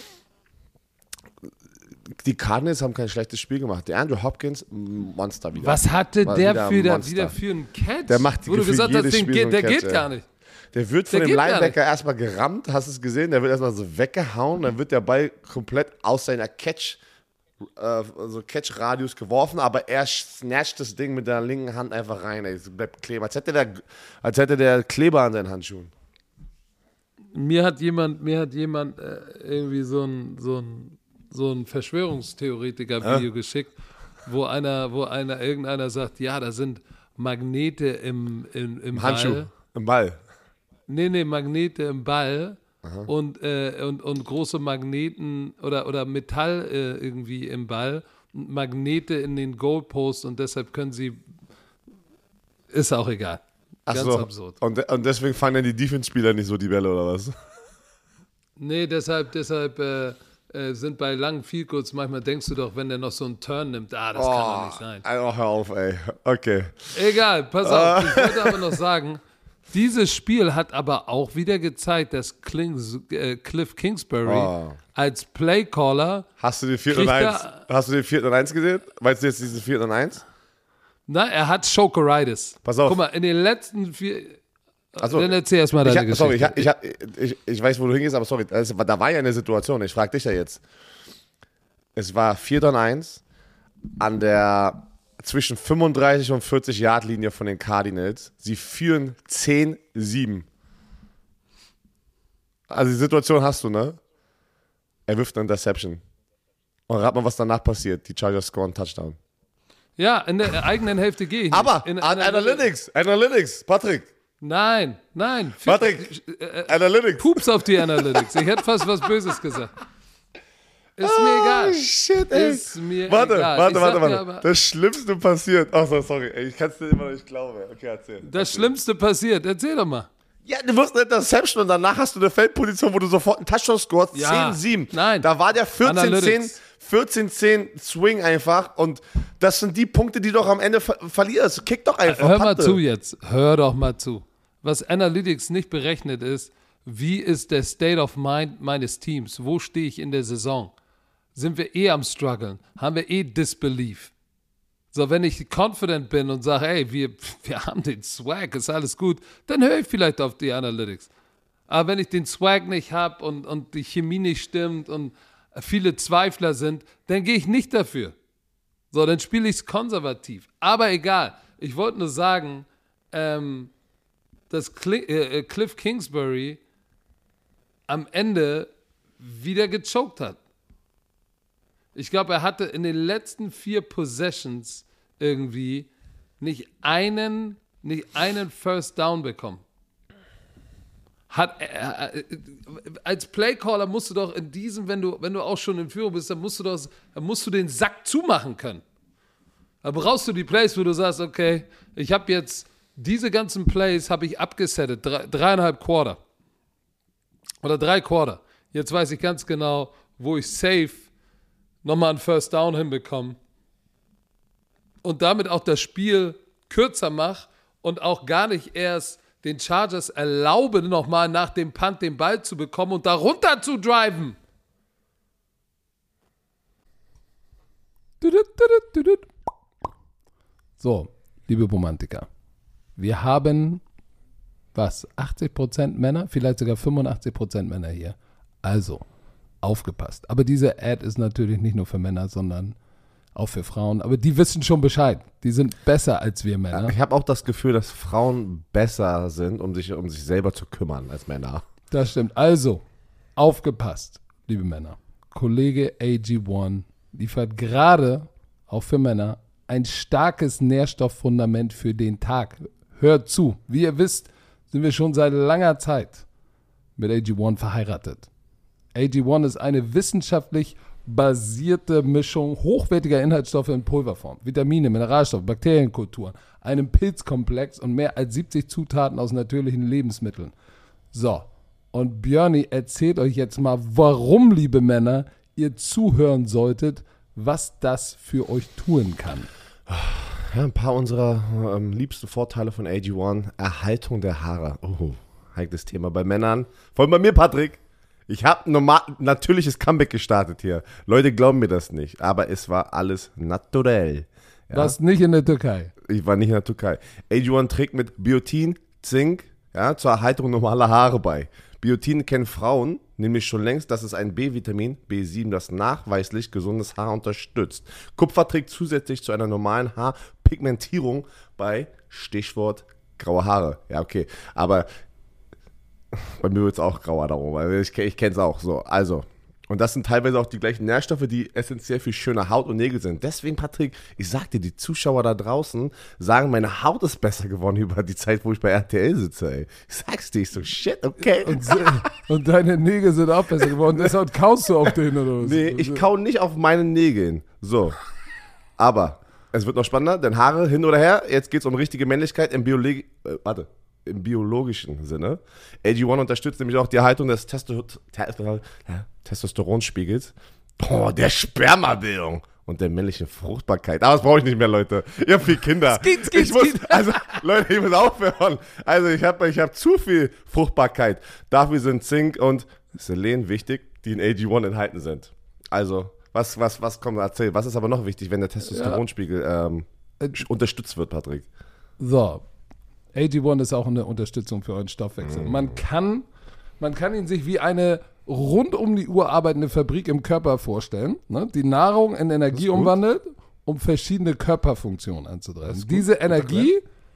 die Cardinals haben kein schlechtes Spiel gemacht. Der Andrew Hopkins, Monster wieder. Was hatte der wieder für einen Catch? Der macht wo du gesagt hast, der geht ey. gar nicht. Der wird von dem Linebacker erstmal gerammt, hast du es gesehen? Der wird erstmal so weggehauen, dann wird der Ball komplett aus seiner Catch-Radius geworfen, aber er snatcht das Ding mit der linken Hand einfach rein. Ey. Es bleibt kleben, als hätte der Kleber an seinen Handschuhen. Mir hat jemand irgendwie so ein Verschwörungstheoretiker-Video geschickt, wo irgendeiner sagt, ja, da sind Magnete im Handschuh, Ball. im Ball. Nee, Magnete im Ball und große Magneten oder Metall irgendwie im Ball, Magnete in den Goalposts und deshalb können sie, ist auch egal. Ganz absurd. Und deswegen fangen dann die Defense-Spieler nicht so die Bälle oder was? Nee, deshalb sind bei langen Field Goals manchmal denkst du doch, wenn der noch so einen Turn nimmt, das kann doch nicht sein. Hör auf, ey. Okay. Egal, pass auf. Ich wollte aber noch sagen, dieses Spiel hat aber auch wieder gezeigt, dass Cliff Kingsbury als Playcaller. Hast du den 4. und 1 gesehen? Weißt du jetzt diesen 4. und 1? Na, er hat Chokeritis. Pass auf. Guck mal, in den letzten 4. Also, dann erzähl erst mal deine Geschichte. Sorry, ich weiß, wo du hingehst, aber sorry, da war ja eine Situation, ich frage dich ja jetzt. Es war 4. und 1 an der zwischen 35 und 40 Yard Linie von den Cardinals. Sie führen 10-7. Also die Situation hast du, ne? Er wirft eine Interception. Und rat mal, was danach passiert. Die Chargers scoren Touchdown. Ja, in der eigenen Hälfte gehe ich nicht. Aber Analytics, Patrick. Nein. Patrick, Analytics. Pups auf die Analytics. Ich hätte fast was Böses gesagt. Ist mir egal. Shit, ey. Ist mir egal. Warte. Das Schlimmste passiert. Achso, sorry. Ey, ich kann es dir immer noch nicht glauben. Okay, erzähl. Das Schlimmste passiert. Erzähl doch mal. Ja, du wirst eine Interception und danach hast du eine Feldposition, wo du sofort einen Touchdown scorest. Ja. 10-7. Nein. Da war der 14-10 Swing einfach. Und das sind die Punkte, die du doch am Ende verlierst. Kick doch einfach. Hör mal zu jetzt. Hör doch mal zu. Was Analytics nicht berechnet ist, wie ist der State of Mind meines Teams? Wo stehe ich in der Saison? Sind wir am struggeln? Haben wir Disbelief? So, wenn ich confident bin und sage, ey, wir haben den Swag, ist alles gut, dann höre ich vielleicht auf die Analytics. Aber wenn ich den Swag nicht habe und die Chemie nicht stimmt und viele Zweifler sind, dann gehe ich nicht dafür. So, dann spiele ich es konservativ. Aber egal. Ich wollte nur sagen, dass Cliff Kingsbury am Ende wieder gechoked hat. Ich glaube, er hatte in den letzten 4 Possessions irgendwie nicht einen First Down bekommen. Als Playcaller musst du doch in diesem, wenn du auch schon in Führung bist, dann musst du den Sack zumachen können. Da brauchst du die Plays, wo du sagst, okay, ich habe jetzt diese ganzen Plays habe ich abgesettet, 3,5 Quarter oder 3 Quarter. Jetzt weiß ich ganz genau, wo ich safe nochmal einen First Down hinbekomme und damit auch das Spiel kürzer mache und auch gar nicht erst den Chargers erlaube, nochmal nach dem Punt den Ball zu bekommen und da runter zu driven. So, liebe Romantiker, wir haben, 80% Männer, vielleicht sogar 85% Männer hier. Also, aufgepasst. Aber diese Ad ist natürlich nicht nur für Männer, sondern auch für Frauen. Aber die wissen schon Bescheid. Die sind besser als wir Männer. Ich habe auch das Gefühl, dass Frauen besser sind, um sich selber zu kümmern als Männer. Das stimmt. Also, aufgepasst, liebe Männer. Kollege AG1 liefert gerade, auch für Männer, ein starkes Nährstofffundament für den Tag. Hört zu. Wie ihr wisst, sind wir schon seit langer Zeit mit AG1 verheiratet. AG1 ist eine wissenschaftlich basierte Mischung hochwertiger Inhaltsstoffe in Pulverform, Vitamine, Mineralstoffe, Bakterienkulturen, einem Pilzkomplex und mehr als 70 Zutaten aus natürlichen Lebensmitteln. So, und Björni erzählt euch jetzt mal, warum, liebe Männer, ihr zuhören solltet, was das für euch tun kann. Ja, ein paar unserer liebsten Vorteile von AG1. Erhaltung der Haare. Oh, heikles Thema bei Männern. Vor allem bei mir, Patrick. Ich habe natürliches Comeback gestartet hier. Leute glauben mir das nicht, aber es war alles naturell. Ja? Warst nicht in der Türkei. Ich war nicht in der Türkei. AG1 trägt mit Biotin, Zink, ja, zur Erhaltung normaler Haare bei. Biotin kennen Frauen nämlich schon längst, das ist ein B-Vitamin, B7, das nachweislich gesundes Haar unterstützt. Kupfer trägt zusätzlich zu einer normalen Haarpigmentierung bei, Stichwort, graue Haare. Ja, okay, aber bei mir wird es auch grauer darum, weil ich kenne es auch so. Also, und das sind teilweise auch die gleichen Nährstoffe, die essentiell für schöne Haut und Nägel sind. Deswegen, Patrick, ich sag dir, die Zuschauer da draußen sagen, meine Haut ist besser geworden über die Zeit, wo ich bei RTL sitze, ey. Ich sag's dir, ich so, shit, okay. Und deine Nägel sind auch besser geworden. Deshalb kaust du auf den oder was? Nee, ich kau nicht auf meinen Nägeln. So. Aber es wird noch spannender, denn Haare hin oder her, jetzt geht's um richtige Männlichkeit im biologischen Sinne. AG1 unterstützt nämlich auch die Erhaltung des Testosteronspiegels, der Spermabildung und der männlichen Fruchtbarkeit. Aber das brauche ich nicht mehr, Leute. Ich habe 4 Kinder. Leute, ich muss aufhören. Also ich hab zu viel Fruchtbarkeit. Dafür sind Zink und Selen wichtig, die in AG1 enthalten sind. Also, was kommt, erzähl. Was ist aber noch wichtig, wenn der Testosteronspiegel unterstützt wird, Patrick? So, AG1 ist auch eine Unterstützung für euren Stoffwechsel. Man kann ihn sich wie eine rund um die Uhr arbeitende Fabrik im Körper vorstellen, ne, die Nahrung in Energie umwandelt, um verschiedene Körperfunktionen anzutreiben. Diese Energie,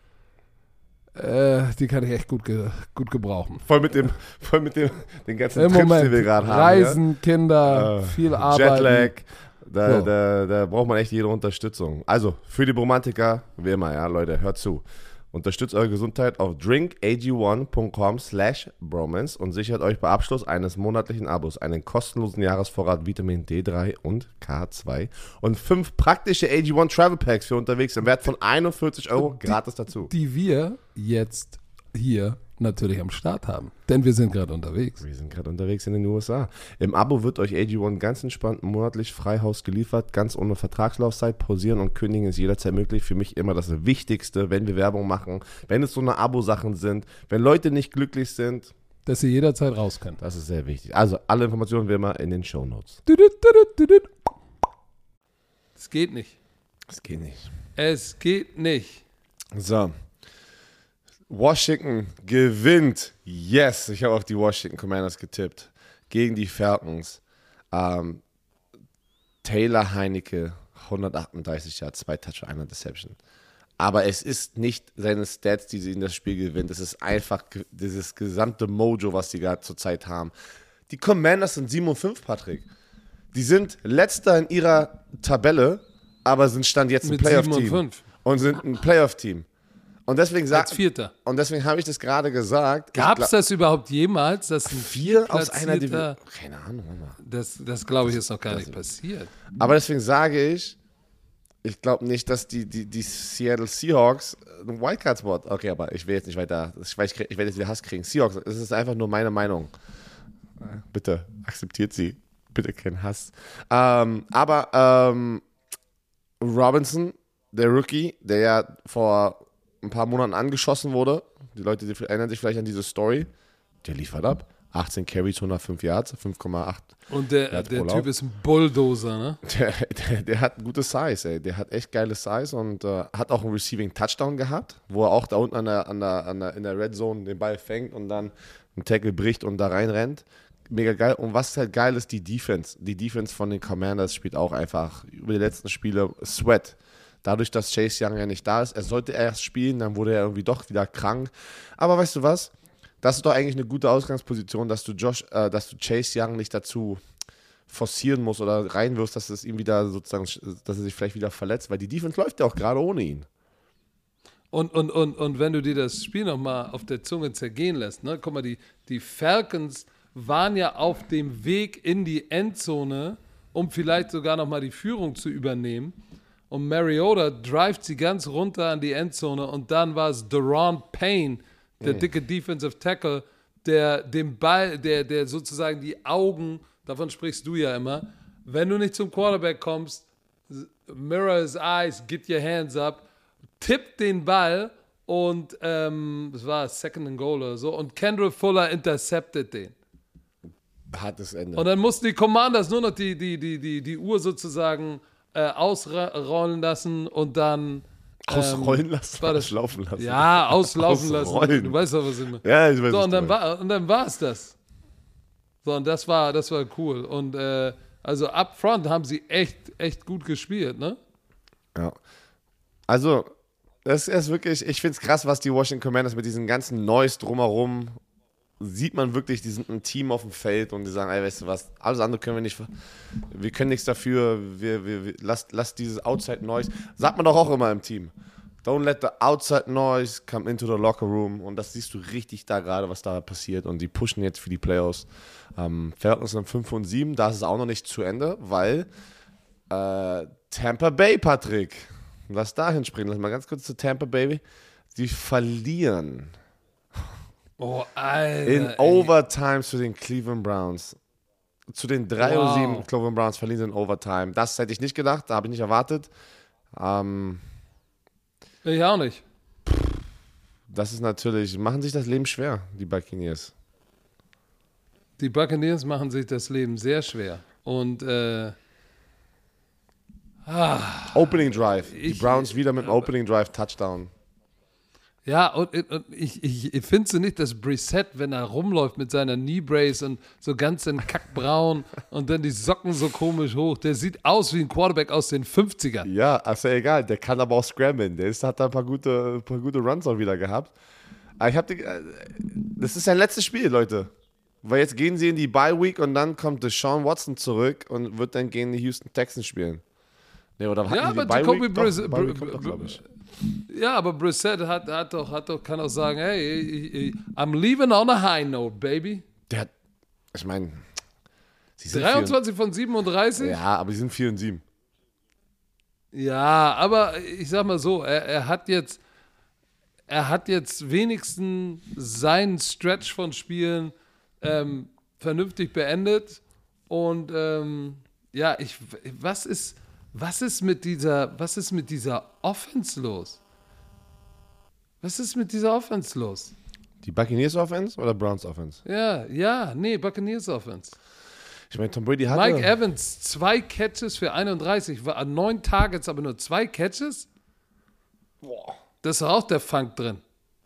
die kann ich echt gut gebrauchen. Voll mit den ganzen Im Trips, Moment, die wir gerade haben. Reisen, Kinder, viel Arbeit. Jetlag, da braucht man echt jede Unterstützung. Also, für die Romantiker, wie immer, ja, Leute, hört zu. Unterstützt eure Gesundheit auf drinkag1.com/bromance und sichert euch bei Abschluss eines monatlichen Abos einen kostenlosen Jahresvorrat Vitamin D3 und K2 und 5 praktische AG1 Travel Packs für unterwegs im Wert von 41 € gratis dazu. Die wir jetzt hier natürlich am Start haben, denn wir sind gerade unterwegs. Wir sind gerade unterwegs in den USA. Im Abo wird euch AG1 ganz entspannt monatlich Freihaus geliefert, ganz ohne Vertragslaufzeit. Pausieren und kündigen ist jederzeit möglich. Für mich immer das Wichtigste, wenn wir Werbung machen, wenn es so eine Abo-Sachen sind, wenn Leute nicht glücklich sind. Dass sie jederzeit raus können. Das ist sehr wichtig. Also alle Informationen wie immer in den Shownotes. Es geht nicht. Es geht nicht. Es geht nicht. So. Washington gewinnt. Yes, ich habe auf die Washington Commanders getippt. Gegen die Falcons. Taylor Heinicke, 138 Yards, 2 Touchdowns, 1 Interception. Aber es ist nicht seine Stats, die sie in das Spiel gewinnt. Es ist einfach dieses gesamte Mojo, was sie gerade zurzeit haben. Die Commanders sind 7-5, Patrick. Die sind letzter in ihrer Tabelle, aber sind Stand jetzt ein Playoff-Team. Und sind ein Playoff-Team. Und deswegen habe ich das gerade gesagt. Gab es das überhaupt jemals? Dass ein 4 aus einer Division? Keine Ahnung. Das glaube ich ist noch gar nicht passiert. Aber deswegen sage ich glaube nicht, dass die Seattle Seahawks ein Wildcard-Spot. Okay, aber ich will jetzt nicht weiter. Ich werde jetzt wieder Hass kriegen. Seahawks, es ist einfach nur meine Meinung. Bitte akzeptiert sie. Bitte kein Hass. Aber Robinson, der Rookie, der ja vor ein paar Monaten angeschossen wurde. Die Leute erinnern sich vielleicht an diese Story. Der liefert ab. 18 Carries, 105 Yards, 5,8. Und der Typ ist ein Bulldozer, ne? Der hat ein gutes Size, ey. Der hat echt geiles Size und hat auch einen Receiving Touchdown gehabt, wo er auch da unten in der Red Zone den Ball fängt und dann einen Tackle bricht und da reinrennt. Mega geil. Und was halt geil ist, die Defense. Die Defense von den Commanders spielt auch einfach über die letzten Spiele Sweat. Dadurch, dass Chase Young ja nicht da ist, er sollte erst spielen, dann wurde er irgendwie doch wieder krank. Aber weißt du was? Das ist doch eigentlich eine gute Ausgangsposition, dass du Chase Young nicht dazu forcieren musst oder reinwirfst, dass es ihm wieder sozusagen, dass er sich vielleicht wieder verletzt, weil die Defense läuft ja auch gerade ohne ihn. Und wenn du dir das Spiel nochmal auf der Zunge zergehen lässt, ne? Guck mal, die Falcons waren ja auf dem Weg in die Endzone, um vielleicht sogar nochmal die Führung zu übernehmen. Und Mariota drivet sie ganz runter an die Endzone und dann war es Daron Payne, der dicke Defensive Tackle, der den Ball, der sozusagen die Augen, davon sprichst du ja immer, wenn du nicht zum Quarterback kommst, mirror his eyes, get your hands up tippt den Ball und das war Second and Goal oder so und Kendrick Fuller interceptet den. Hartes Ende. Und dann mussten die Commanders nur noch die Uhr sozusagen ausrollen lassen und dann Ausrollen lassen? war das laufen lassen. Ja, auslaufen Ausrollen. lassen. Du weißt doch, was ich meine. Ja, ich weiß So, nicht. und dann war es das. So, und das war cool. Und also up front haben sie echt gut gespielt, ne? Ja. Also, das ist wirklich, ich finde es krass, was die Washington Commanders mit diesem ganzen Noise drumherum, sieht man wirklich, die sind ein Team auf dem Feld und die sagen, ey, weißt du was, alles andere können wir nicht, wir können nichts dafür, lass dieses Outside Noise, sagt man doch auch immer im Team. Don't let the outside noise come into the locker room. Und das siehst du richtig da gerade, was da passiert. Und die pushen jetzt für die Playoffs. Falcons sind 5-7, da ist es auch noch nicht zu Ende, weil Tampa Bay, Patrick, lass dahin springen, lass mal ganz kurz zu Tampa Bay. Die verlieren Oh, Alter. in Overtime zu den Cleveland Browns. Zu den 3-7 Cleveland Browns verlieren sie in Overtime. Das hätte ich nicht gedacht, da habe ich nicht erwartet. Ich auch nicht. Das ist natürlich, machen sich das Leben schwer, die Buccaneers. Die Buccaneers machen sich das Leben sehr schwer. Und Opening Drive. Die Browns wieder mit dem Opening Drive Touchdown. ja, und ich finde so nicht, dass Brissett, wenn er rumläuft mit seiner Knee Brace und so ganz in Kackbraun und dann die Socken so komisch hoch, der sieht aus wie ein Quarterback aus den 50ern. Ja, ist ja egal. Der kann aber auch scramblen. Hat da ein paar gute Runs auch wieder gehabt. Aber das ist sein letztes Spiel, Leute. Weil jetzt gehen sie in die Bye Week und dann kommt Deshaun Watson zurück und wird dann gegen die Houston Texans spielen. Nee, oder hatten Ja, die aber Bye Jacoby Week? Doch, Brissett, Bye Week kommt doch, glaub ich. ja, aber Brissett kann auch sagen, hey, I'm leaving on a high note, baby. Der hat, ich meine, sie sind 23 von 37? Ja, aber sie sind 4-7. Ja, aber ich sag mal so, er hat jetzt wenigstens seinen Stretch von Spielen vernünftig beendet. Und ja, was ist mit dieser Offense los? Was ist mit dieser Offense los? Die Buccaneers Offense oder Browns Offense? Nee, Buccaneers Offense. Ich meine, Tom Brady hatte... Mike Evans, 2 Catches für 31, war an 9 Targets, aber nur 2 Catches? Boah. Das ist auch der Funk drin.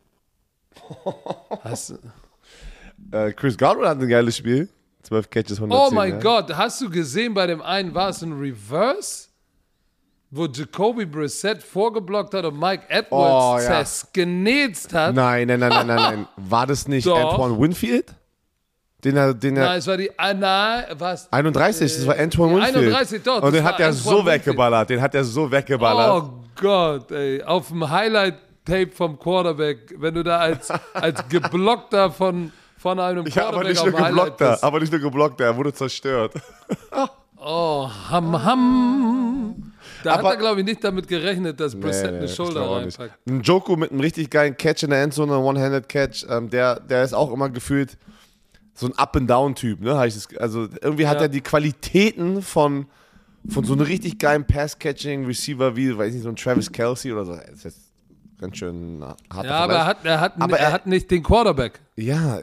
Chris Godwin hat ein geiles Spiel. 12 Catches, 110. Oh mein Gott, hast du gesehen, bei dem einen war es ein Reverse, wo Jacoby Brissett vorgeblockt hat und Mike Edwards zersknetzt hat? Nein. War das nicht Doch. Antoine Winfield? Nein, es war was? 31, das war Antoine Winfield. 31, doch. Und das den hat war er so Antoine weggeballert. Oh Gott, ey. Auf dem Highlight-Tape vom Quarterback, wenn du da als Geblockter von einem Ja, aber Quarterback nicht auf nur dem Highlight geblockter, er wurde zerstört. Oh, ham. Da hat er, glaube ich, nicht damit gerechnet, dass Brissett eine Schulter reinpackt. Ein Njoku mit einem richtig geilen Catch in der Endzone, One-Handed-Catch, der ist auch immer gefühlt so ein Up-and-Down-Typ, ne? Also irgendwie hat er die Qualitäten von so einem richtig geilen Pass-Catching-Receiver wie, weiß nicht, so ein Travis Kelce oder so. Das ist jetzt ganz schön hart. Ja, aber er hat nicht den Quarterback. Ja,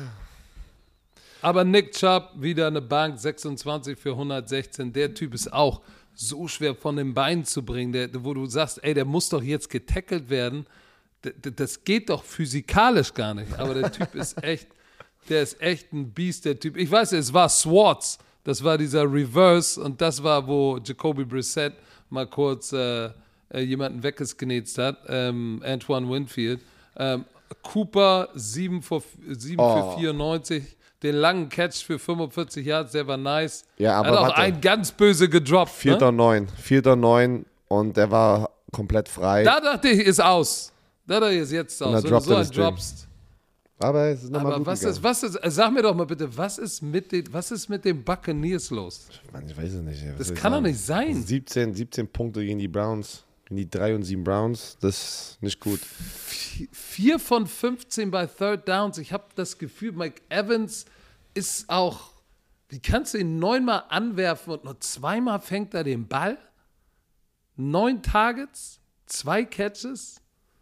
Aber Nick Chubb, wieder eine Bank, 26 für 116. Der Typ ist auch so schwer von den Beinen zu bringen, wo du sagst, ey, der muss doch jetzt getackelt werden. Das geht doch physikalisch gar nicht. Aber der Typ ist echt ein Biest, der Typ. Ich weiß, es war Swartz. Das war dieser Reverse und das war, wo Jacoby Brissett mal kurz jemanden weggesknetzt hat. Antoine Winfield. Cooper, 7 für 94. Den langen Catch für 45 Yards, der war nice. Ja, aber hat auch ein ganz böse gedroppt. 4.9 und der war komplett frei. Da dachte ich, ist aus. Da dachte ich, ist jetzt aus. Wenn du so einen droppst. Aber es ist nochmal gut was ist, sag mir doch mal bitte, was ist mit den Buccaneers los? Mann, ich weiß es nicht. Das kann doch nicht sein. 17 Punkte gegen die Browns. Die 3-7 Browns, das ist nicht gut. 4 von 15 bei Third Downs. Ich habe das Gefühl, Mike Evans ist auch, wie kannst du ihn 9-mal anwerfen und nur 2-mal fängt er den Ball? 9 Targets, 2 Catches?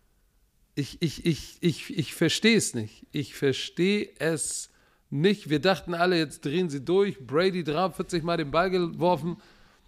Ich verstehe es nicht. Ich verstehe es nicht. Wir dachten alle, jetzt drehen sie durch. Brady 43 Mal den Ball geworfen.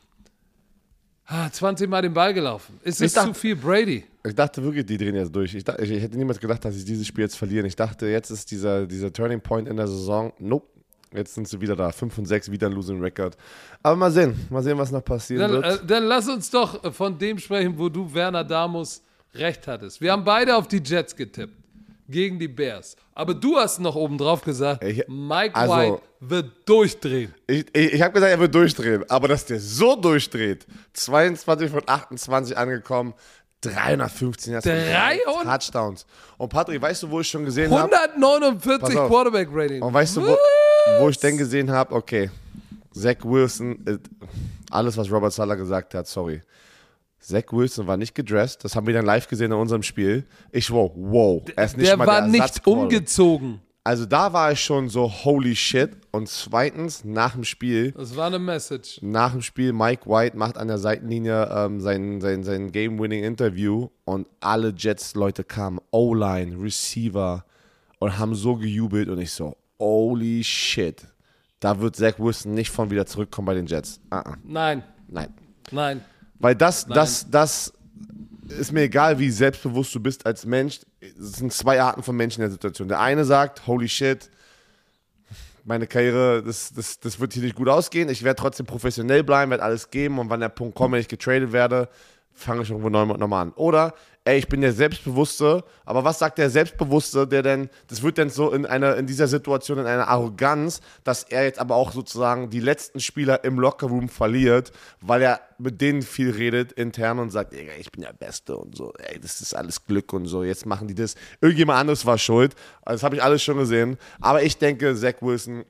20 Mal den Ball gelaufen. Ist es zu viel Brady? Ich dachte wirklich, die drehen jetzt durch. Ich hätte niemals gedacht, dass sie dieses Spiel jetzt verlieren. Ich dachte, jetzt ist dieser Turning Point in der Saison. Nope. Jetzt sind sie wieder da. 5-6, wieder ein Losing Record. Aber mal sehen, was noch passieren wird. Dann lass uns doch von dem sprechen, wo du, Werner Damus, recht hattest. Wir haben beide auf die Jets getippt. Gegen die Bears. Aber du hast noch oben drauf gesagt, Mike White wird durchdrehen. Ich habe gesagt, er wird durchdrehen. Aber dass der so durchdreht, 22 von 28 angekommen, 315 Yards, Touchdowns. Und Patrick, weißt du, wo ich schon gesehen habe? 149 Quarterback-Rating. Und weißt du, wo ich denn gesehen habe? Okay, Zach Wilson, alles, was Robert Saleh gesagt hat, sorry. Zach Wilson war nicht gedressed, das haben wir dann live gesehen in unserem Spiel. Wow, er ist nicht der mal war der nicht umgezogen. Also da war ich schon so, holy shit. Und zweitens, nach dem Spiel. Das war eine Message. Nach dem Spiel, Mike White macht an der Seitenlinie sein Game-Winning-Interview und alle Jets-Leute kamen, O-Line, Receiver und haben so gejubelt und ich so, holy shit. Da wird Zach Wilson nicht von wieder zurückkommen bei den Jets. Nein. Weil das ist mir egal, wie selbstbewusst du bist als Mensch. Es sind 2 Arten von Menschen in der Situation. Der eine sagt, holy shit, meine Karriere, das wird hier nicht gut ausgehen. Ich werde trotzdem professionell bleiben, werde alles geben und wann der Punkt kommt, wenn ich getradet werde, fange ich irgendwo nochmal an. Oder, ich bin der Selbstbewusste, aber was sagt der Selbstbewusste, das wird dann so in dieser Situation in einer Arroganz, dass er jetzt aber auch sozusagen die letzten Spieler im Lockerroom verliert, weil er mit denen viel redet intern und sagt, ich bin der Beste und so, das ist alles Glück und so, jetzt machen die das. Irgendjemand anderes war schuld, das habe ich alles schon gesehen, aber ich denke, Zach Wilson,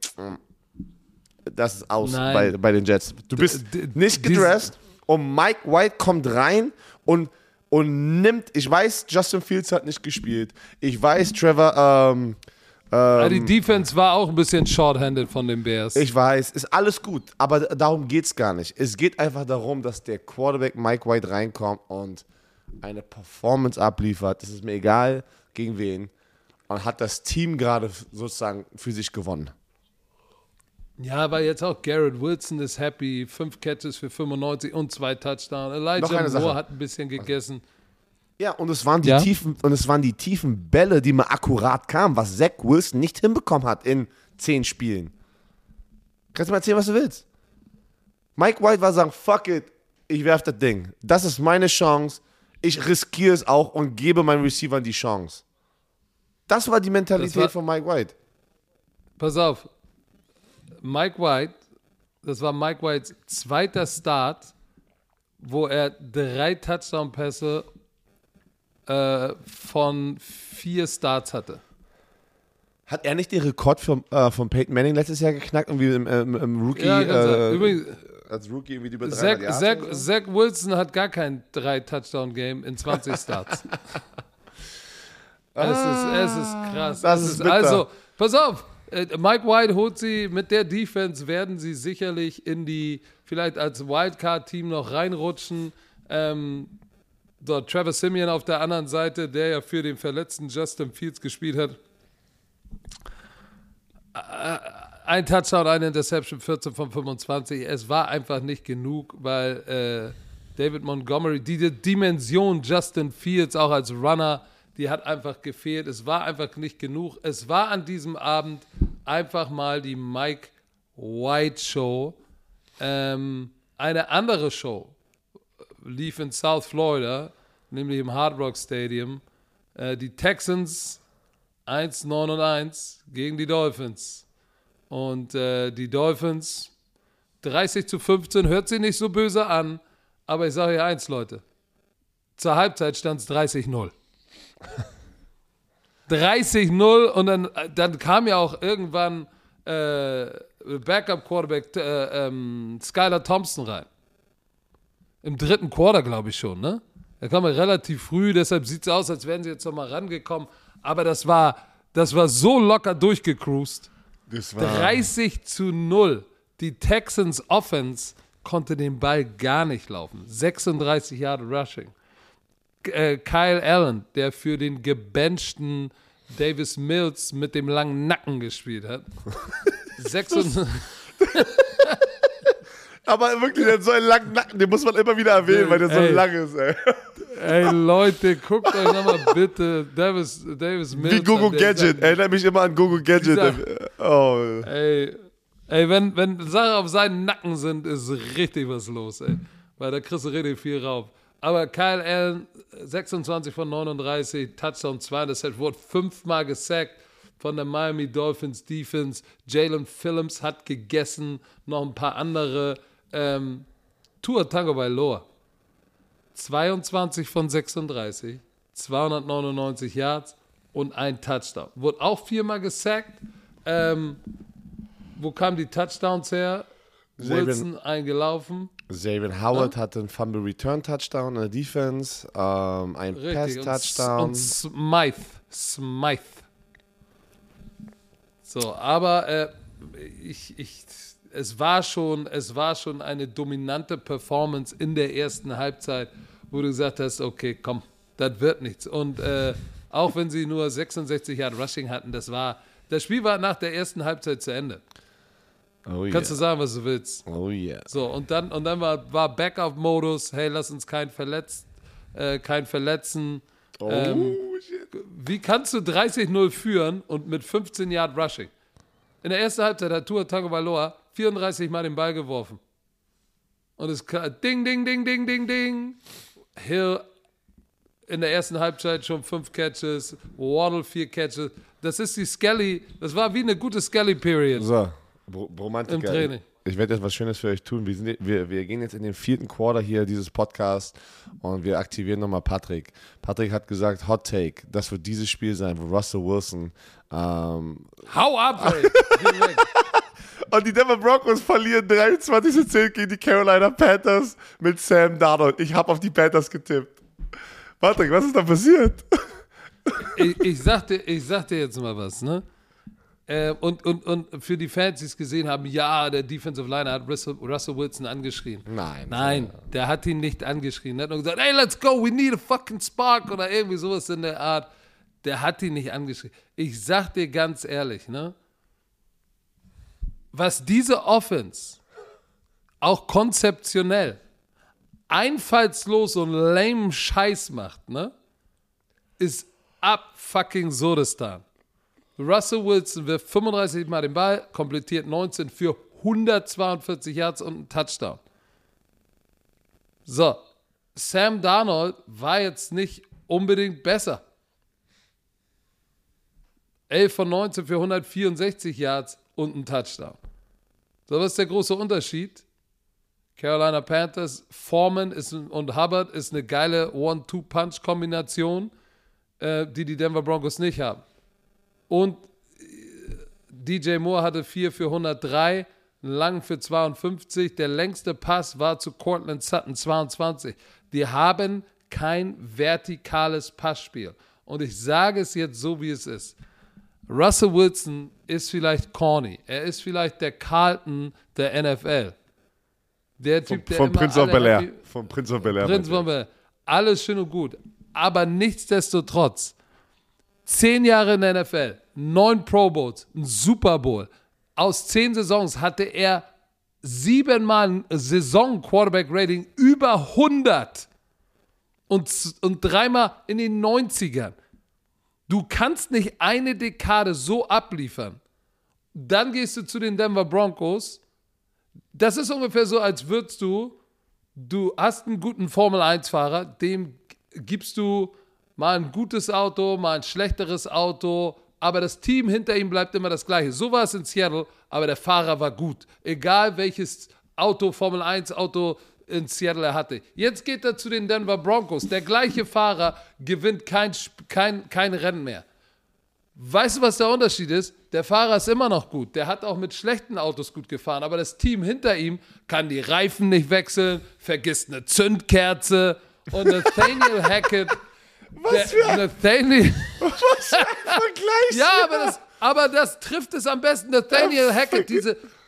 das ist aus bei den Jets. Du bist nicht gedressed und Mike White kommt rein und nimmt, ich weiß, Justin Fields hat nicht gespielt. Ich weiß, Trevor, die Defense war auch ein bisschen shorthanded von den Bears. Ich weiß, ist alles gut, aber darum geht es gar nicht. Es geht einfach darum, dass der Quarterback Mike White reinkommt und eine Performance abliefert. Es ist mir egal, gegen wen. Und hat das Team gerade sozusagen für sich gewonnen. Ja, aber jetzt auch Garrett Wilson ist happy, 5 Catches für 95 und 2 Touchdowns. Elijah Moore hat ein bisschen gegessen. Ja, und es waren die tiefen Bälle, die mal akkurat kamen, was Zach Wilson nicht hinbekommen hat in 10 Spielen. Kannst du mal erzählen, was du willst? Mike White war sagen, fuck it, ich werf das Ding. Das ist meine Chance. Ich riskiere es auch und gebe meinen Receivern die Chance. Das war die Mentalität von Mike White. Pass auf. Das war Mike Whites zweiter Start, wo er 3 Touchdown-Pässe von 4 Starts hatte. Hat er nicht den Rekord von Peyton Manning letztes Jahr geknackt? Irgendwie im Rookie? Ja, übrigens, als Rookie irgendwie über 300 Yards? Zach Wilson hat gar kein 3-Touchdown-Game in 20 Starts. Es ist krass. Das ist also, pass auf. Mike White holt sie, mit der Defense werden sie sicherlich vielleicht als Wildcard-Team noch reinrutschen. Dort Trevor Siemian auf der anderen Seite, der ja für den verletzten Justin Fields gespielt hat. Ein Touchdown, eine Interception, 14 von 25. Es war einfach nicht genug, weil David Montgomery, diese Dimension Justin Fields auch als Runner, die hat einfach gefehlt. Es war einfach nicht genug. Es war an diesem Abend einfach mal die Mike White Show. Eine andere Show lief in South Florida, nämlich im Hard Rock Stadium. Die Texans 1-9-1 gegen die Dolphins. Und die Dolphins 30-15, hört sich nicht so böse an, aber ich sage ja eins, Leute. Zur Halbzeit stand es 30-0. 30-0 und dann kam ja auch irgendwann Backup-Quarterback Skylar Thompson rein. Im 3. Quarter, glaube ich schon, ne? Da kam er relativ früh, deshalb sieht es aus, als wären sie jetzt nochmal rangekommen. Aber das war so locker durchgecruised. 30-0. Die Texans Offense konnte den Ball gar nicht laufen. 36 Jahre Rushing. Kyle Allen, der für den gebenchten Davis Mills mit dem langen Nacken gespielt hat. Aber wirklich, der hat so einen langen Nacken, den muss man immer wieder erwähnen, weil der so lang ist, ey. Ey, Leute, guckt euch nochmal bitte Davis Mills Wie Gogo Gadget, erinnert mich immer an Gogo Gadget. Ey, wenn Sachen auf seinen Nacken sind, ist richtig was los, ey. Weil da kriegst du richtig viel Raub. Aber Kyle Allen, 26 von 39, Touchdown 2, das wurde 5-mal gesackt von der Miami Dolphins Defense. Jalen Phillips hat gegessen, noch ein paar andere. Tua Tagovailoa, 22 von 36, 299 Yards und ein Touchdown. Wurde auch 4-mal gesackt. Wo kamen die Touchdowns her? Wilson eingelaufen. Xavier Howard hatte einen Fumble Return Touchdown in der Defense, ein Pass Touchdown. Und Smythe. So, aber es war schon eine dominante Performance in der ersten Halbzeit, wo du gesagt hast, okay, komm, das wird nichts. Und auch wenn sie nur 66 Yard Rushing hatten, das Spiel war nach der ersten Halbzeit zu Ende. Oh yeah. Kannst du sagen, was du willst. Oh yeah. So, und dann war Backup-Modus, hey, lass uns keinen verletzen. Shit. Wie kannst du 30-0 führen und mit 15 Yard Rushing? In der ersten Halbzeit hat Tua Tagovailoa 34 Mal den Ball geworfen. Und es ding, ding, ding, ding, ding, ding. Hill in der ersten Halbzeit schon 5 Catches, Waddle 4 Catches. Das war wie eine gute Skelly-Period. So, Romantiker. Im Training. Ich werde jetzt was Schönes für euch tun. Wir gehen jetzt in den 4. Quarter hier dieses Podcast und wir aktivieren nochmal Patrick. Patrick hat gesagt, Hot Take, das wird dieses Spiel sein, wo Russell Wilson Hau ab, ey! Und die Denver Broncos verlieren 23-10 gegen die Carolina Panthers mit Sam Darnold. Ich habe auf die Panthers getippt. Patrick, was ist da passiert? Ich sag dir jetzt mal was, ne? Und für die Fans, die es gesehen haben, ja, der Defensive Liner hat Russell Wilson angeschrien. Nein, der hat ihn nicht angeschrien. Der hat nur gesagt, hey, let's go, we need a fucking spark oder irgendwie sowas in der Art. Der hat ihn nicht angeschrien. Ich sag dir ganz ehrlich, ne? Was diese Offense auch konzeptionell einfallslos und lame Scheiß macht, ne? Ist fucking Sodestan. Russell Wilson wirft 35 Mal den Ball, komplettiert 19 für 142 Yards und einen Touchdown. So, Sam Darnold war jetzt nicht unbedingt besser. 11 von 19 für 164 Yards und ein Touchdown. So, was ist der große Unterschied? Carolina Panthers, Foreman und Hubbard ist eine geile One-Two-Punch-Kombination, die Denver Broncos nicht haben. Und DJ Moore hatte 4 für 103, einen langen für 52. Der längste Pass war zu Cortland Sutton, 22. Die haben kein vertikales Passspiel. Und ich sage es jetzt so, wie es ist. Russell Wilson ist vielleicht corny. Er ist vielleicht der Carlton der NFL. Der Typ, der vom Prince of Bel-Air. Vom Prince of Bel-Air. Prince of Bel-Air. Alles schön und gut. Aber nichtsdestotrotz, 10 Jahre in der NFL, 9 Pro Bowls, ein Super Bowl. Aus 10 Saisons hatte er 7-mal ein Saison-Quarterback-Rating über 100 und 3-mal in den 90ern. Du kannst nicht eine Dekade so abliefern. Dann gehst du zu den Denver Broncos. Das ist ungefähr so, als würdest du hast einen guten Formel-1-Fahrer, dem gibst du mal ein gutes Auto, mal ein schlechteres Auto, aber das Team hinter ihm bleibt immer das gleiche. So war es in Seattle, aber der Fahrer war gut. Egal welches Auto, Formel-1-Auto in Seattle er hatte. Jetzt geht er zu den Denver Broncos. Der gleiche Fahrer gewinnt kein Rennen mehr. Weißt du, was der Unterschied ist? Der Fahrer ist immer noch gut. Der hat auch mit schlechten Autos gut gefahren, aber das Team hinter ihm kann die Reifen nicht wechseln, vergisst eine Zündkerze und Nathaniel Hackett. Was für ein Vergleich. Ja, aber das trifft es am besten. Nathaniel Hackett,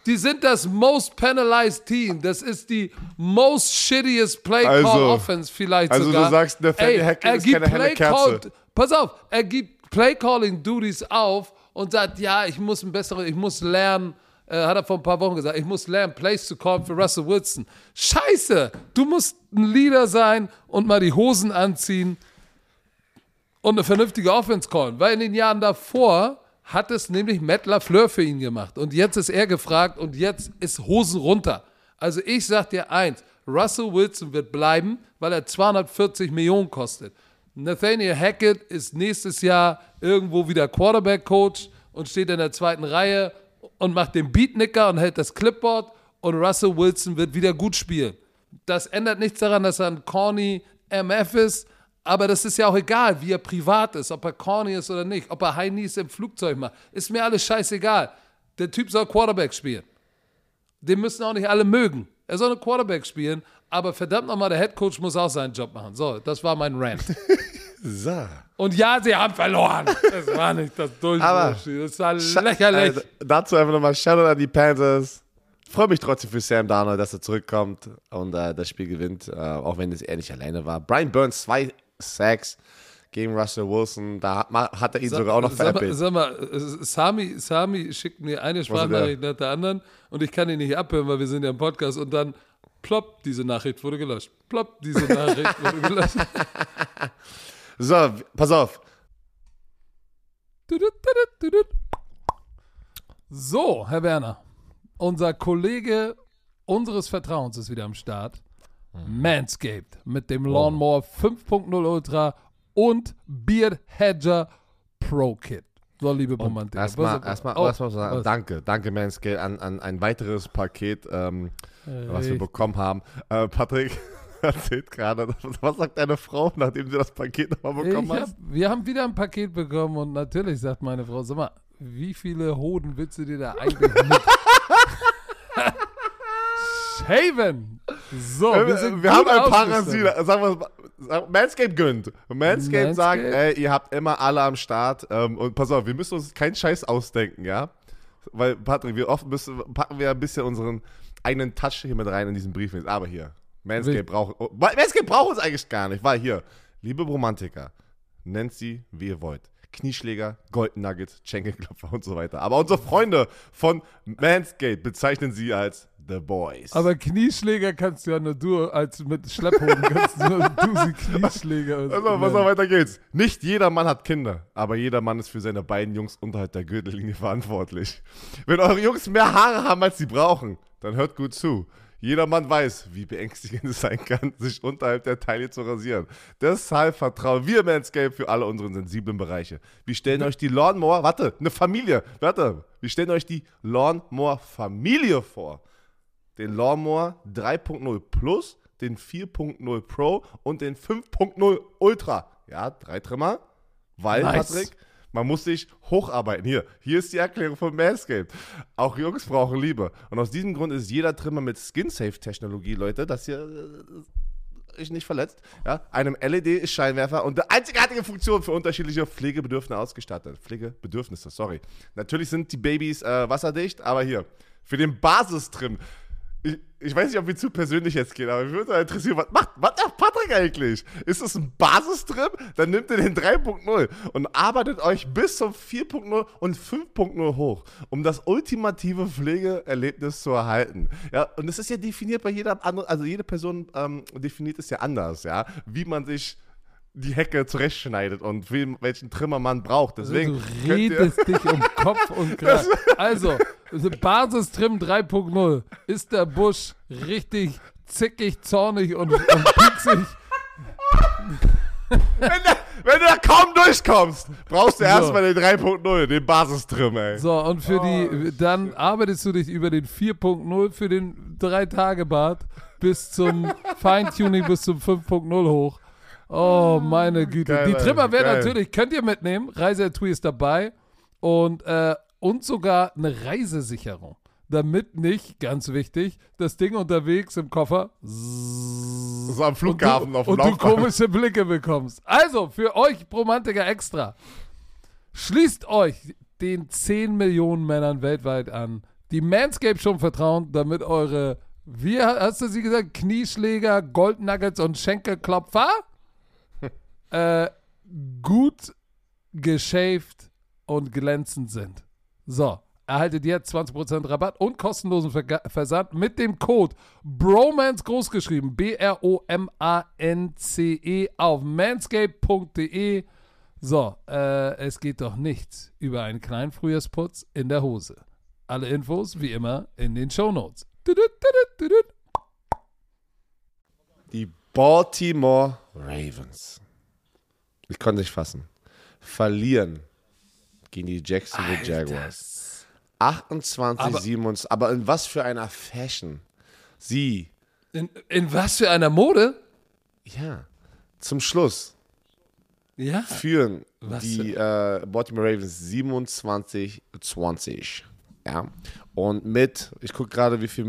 Die sind das most penalized Team. Das ist die most shittiest Play Call Offense vielleicht sogar. Also du sagst, Nathaniel Hackett ist keine helle Kerze. Pass auf, er gibt Play Calling Duties auf und sagt, ja, ich muss lernen, hat er vor ein paar Wochen gesagt, ich muss lernen, Plays zu callen für Russell Wilson. Scheiße, du musst ein Leader sein und mal die Hosen anziehen und eine vernünftige Offense callen. Weil in den Jahren davor hat es nämlich Matt LaFleur für ihn gemacht. Und jetzt ist er gefragt und jetzt ist Hosen runter. Also ich sag dir eins, Russell Wilson wird bleiben, weil er 240 Millionen kostet. Nathaniel Hackett ist nächstes Jahr irgendwo wieder Quarterback-Coach und steht in der zweiten Reihe und macht den Beatnicker und hält das Clipboard und Russell Wilson wird wieder gut spielen. Das ändert nichts daran, dass er ein corny MF ist, aber das ist ja auch egal, wie er privat ist, ob er corny ist oder nicht, ob er High Knees im Flugzeug macht. Ist mir alles scheißegal. Der Typ soll Quarterback spielen. Den müssen auch nicht alle mögen. Er soll eine Quarterback spielen, aber verdammt nochmal, der Headcoach muss auch seinen Job machen. So, das war mein Rant. So. Und ja, sie haben verloren. Das war nicht das Durchbruchspiel. Das war lächerlich. Dazu einfach nochmal Shoutout an die Panthers. Freue mich trotzdem für Sam Darnold, dass er zurückkommt und das Spiel gewinnt, auch wenn es er nicht alleine war. Brian Burns 2 Sacks gegen Russell Wilson, da hat er ihn sogar auch noch veräppelt. Sag mal, Sami schickt mir eine Sprachnachricht nach der anderen und ich kann ihn nicht abhören, weil wir sind ja im Podcast und dann plopp, diese Nachricht wurde gelöscht. Plopp, diese Nachricht wurde gelöscht. So, pass auf. So, Herr Werner, unser Kollege unseres Vertrauens ist wieder am Start. Manscaped mit dem Lawnmower 5.0 Ultra und Beard Hedger Pro Kit. So, liebe Romantiker. Erstmal danke Manscaped an ein weiteres Paket, was wir bekommen haben. Patrick erzählt gerade, was sagt deine Frau, nachdem sie das Paket nochmal bekommen hat? Wir haben wieder ein Paket bekommen und natürlich sagt meine Frau, sag mal, wie viele Hoden willst du dir da eigentlich mit shaven? So, wir haben ein Parasit. Sagen wir, Manscaped gönnt. Manscaped sagt, ey, ihr habt immer alle am Start. Und pass auf, wir müssen uns keinen Scheiß ausdenken, ja? Weil, Patrick, packen wir ein bisschen unseren eigenen Touch hier mit rein in diesen Brief. Aber hier, Manscaped braucht uns eigentlich gar nicht. Weil hier, liebe Romantiker, nennt sie, wie ihr wollt. Knieschläger, Golden Nuggets, Schenkelklopfer und so weiter. Aber unsere Freunde von Manscaped bezeichnen sie als The Boys. Aber Knieschläger kannst du ja nur du, als mit Schlepphoden kannst du nur du sie Knieschläger. Also, was noch weiter geht's. Nicht jeder Mann hat Kinder, aber jeder Mann ist für seine beiden Jungs unterhalb der Gürtellinie verantwortlich. Wenn eure Jungs mehr Haare haben, als sie brauchen, dann hört gut zu. Jeder Mann weiß, wie beängstigend es sein kann, sich unterhalb der Taille zu rasieren. Deshalb vertrauen wir Manscaped für alle unsere sensiblen Bereiche. Wir stellen euch die Lawnmower, wir stellen euch die Lawnmower-Familie vor. Den Lawnmower 3.0 Plus, den 4.0 Pro und den 5.0 Ultra. Ja, 3 Trimmer, weil, nice. Patrick, man muss sich hocharbeiten. Hier ist die Erklärung von Manscaped. Auch Jungs brauchen Liebe. Und aus diesem Grund ist jeder Trimmer mit Skin-Safe-Technologie, Leute, das hier ist nicht verletzt, ja, einem LED-Scheinwerfer und eine einzigartige Funktion für unterschiedliche Pflegebedürfnisse ausgestattet. Natürlich sind die Babys wasserdicht, aber hier, für den Basistrim. Ich weiß nicht, ob wir zu persönlich jetzt gehen, aber mich würde interessieren, was macht Patrick eigentlich? Ist das ein Basistrim? Dann nimmt ihr den 3.0 und arbeitet euch bis zum 4.0 und 5.0 hoch, um das ultimative Pflegeerlebnis zu erhalten. Ja, und es ist ja definiert bei jeder anderen, also jede Person definiert es ja anders, ja, wie man sich die Hecke zurechtschneidet und welchen Trimmer man braucht. Deswegen du redest dich um Kopf und Kragen. Also, Basistrim 3.0 ist der Busch richtig zickig, zornig und pieksig. Wenn du da kaum durchkommst, brauchst du erstmal den 3.0, den Basistrim, ey. So, und dann arbeitest du dich über den 4.0 für den 3-Tage-Bart bis zum Feintuning bis zum 5.0 hoch. Oh, meine Güte. Geil, die Trimmer werden natürlich, könnt ihr mitnehmen. Reiseetui ist dabei. Und sogar eine Reisesicherung. Damit nicht, ganz wichtig, das Ding unterwegs im Koffer so am Flughafen auf dem und du komische Blicke bekommst. Also, für euch Romantiker extra. Schließt euch den 10 Millionen Männern weltweit an, die Manscaped schon vertrauen, damit eure, wie hast du sie gesagt, Knieschläger, Goldnuggets und Schenkelklopfer gut geschäft und glänzend sind. So, erhaltet jetzt 20% Rabatt und kostenlosen Versand mit dem Code BROMANCE großgeschrieben, BROMANCE auf manscaped.de. So, es geht doch nichts über einen kleinen Frühjahrsputz in der Hose. Alle Infos, wie immer, in den Shownotes. Die Baltimore Ravens. Ich konnte nicht fassen. Verlieren gegen die Jacksonville Jaguars. 28-27. Aber in was für einer Fashion? Sie. In was für einer Mode? Ja. Zum Schluss Ja. führen die Baltimore Ravens 27-20. Ja. Und mit, ich gucke gerade, wie viel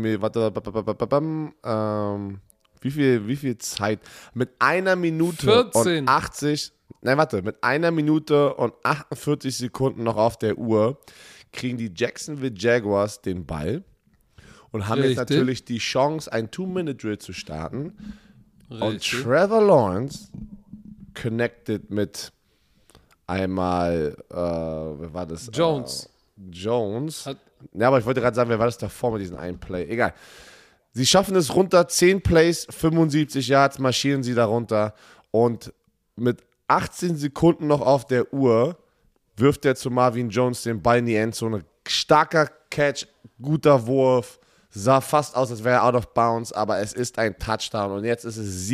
Zeit? Mit 1 Minute 14. und 80. Nein, warte, mit 1 Minute und 48 Sekunden noch auf der Uhr kriegen die Jacksonville Jaguars den Ball und haben jetzt natürlich die Chance, ein 2-Minute-Drill zu starten. Und Trevor Lawrence connected mit einmal, wer war das? Jones. Jones. Ja, aber ich wollte gerade sagen, wer war das davor mit diesem einen Play? Egal. Sie schaffen es runter, 10 Plays, 75 Yards, marschieren sie da runter und mit 18 Sekunden noch auf der Uhr wirft er zu Marvin Jones den Ball in die Endzone. Starker Catch, guter Wurf, sah fast aus, als wäre er out of bounds, aber es ist ein Touchdown und jetzt ist es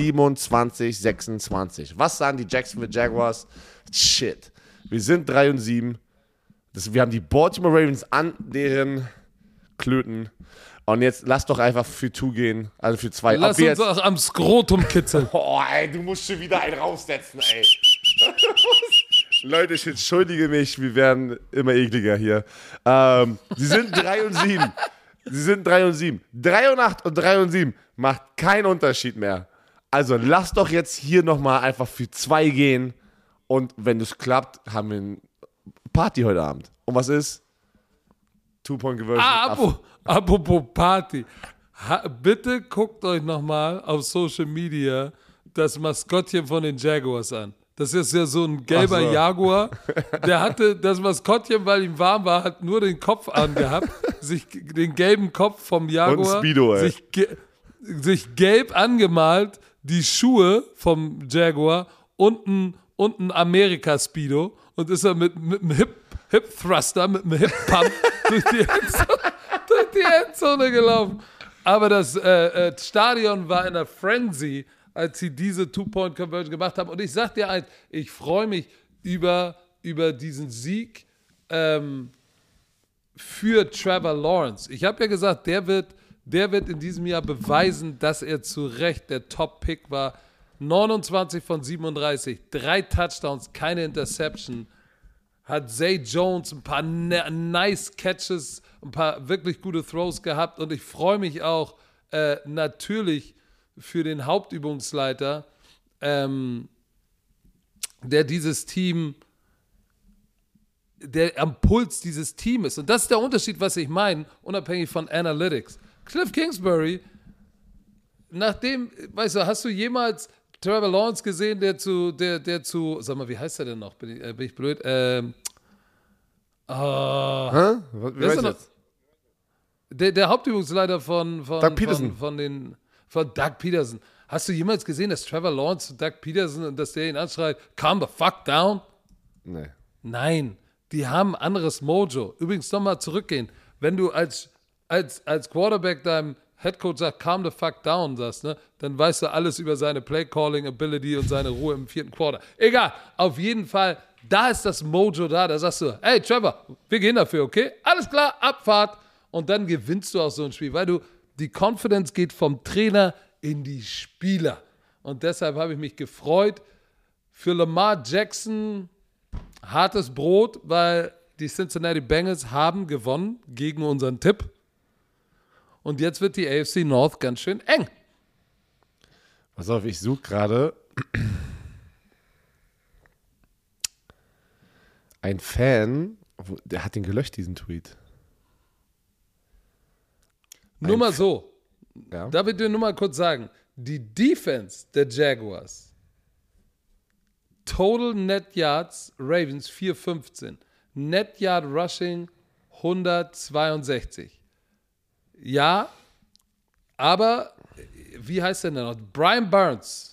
27-26. Was sagen die Jacksonville Jaguars? Shit. Wir sind 3-7. Wir haben die Baltimore Ravens an deren Klöten. Und jetzt lass doch einfach für 2 gehen, also für 2. Lass uns auch am Skrotum kitzeln. Oh, ey, du musst schon wieder einen raussetzen, ey. Leute, ich entschuldige mich, wir werden immer ekliger hier. Sie sind 3-7. Sie sind 3-7. 3-8 und 3-7 macht keinen Unterschied mehr. Also lass doch jetzt hier nochmal einfach für 2 gehen. Und wenn es klappt, haben wir eine Party heute Abend. Und was ist? 2-Point-Conversion. Apropos Party. Bitte guckt euch nochmal auf Social Media das Maskottchen von den Jaguars an. Das ist ja so ein gelber Jaguar. Der hatte das Maskottchen, weil ihm warm war, hat nur den Kopf angehabt. Den gelben Kopf vom Jaguar. Und Speedo, ey. Sich gelb angemalt, die Schuhe vom Jaguar und ein Amerika-Speedo. Und ist er mit einem Hip-Thruster, mit einem Hip-Pump durch die Endzone gelaufen. Aber das Stadion war in einer Frenzy, als sie diese 2-Point-Conversion gemacht haben. Und ich sag dir eins, ich freue mich über diesen Sieg für Trevor Lawrence. Ich habe ja gesagt, der wird in diesem Jahr beweisen, dass er zu Recht der Top-Pick war. 29 von 37, 3 Touchdowns, keine Interception. Hat Zay Jones ein paar nice Catches, ein paar wirklich gute Throws gehabt. Und ich freue mich auch natürlich für den Hauptübungsleiter, der dieses Team, der am Puls dieses Teams ist. Und das ist der Unterschied, was ich meine, unabhängig von Analytics. Cliff Kingsbury, nachdem, weißt du, hast du jemals Trevor Lawrence gesehen, der zu, sag mal, wie heißt er denn noch? Bin ich blöd? Hä? Wie heißt das? Der Hauptübungsleiter von Doug Peterson. Von Doug Peterson. Hast du jemals gesehen, dass Trevor Lawrence zu Doug Peterson und dass der ihn anschreit, calm the fuck down? Nee. Nein, die haben ein anderes Mojo. Übrigens nochmal zurückgehen. Wenn du als Quarterback deinem Headcoach sagt, calm the fuck down, sagst, ne, dann weißt du alles über seine Play-Calling-Ability und seine Ruhe im 4. Quarter. Egal, auf jeden Fall, da ist das Mojo da. Da sagst du, hey Trevor, wir gehen dafür, okay? Alles klar, Abfahrt. Und dann gewinnst du auch so ein Spiel, weil die Confidence geht vom Trainer in die Spieler. Und deshalb habe ich mich gefreut. Für Lamar Jackson hartes Brot, weil die Cincinnati Bengals haben gewonnen gegen unseren Tipp. Und jetzt wird die AFC North ganz schön eng. Pass auf, ich suche gerade ein Fan, der hat den gelöscht, diesen Tweet. Nur mal so. Ja. Darf ich dir nur mal kurz sagen, die Defense der Jaguars, Total Net Yards, Ravens 415, Net Yard Rushing 162. Ja, aber wie heißt der denn noch? Brian Burns.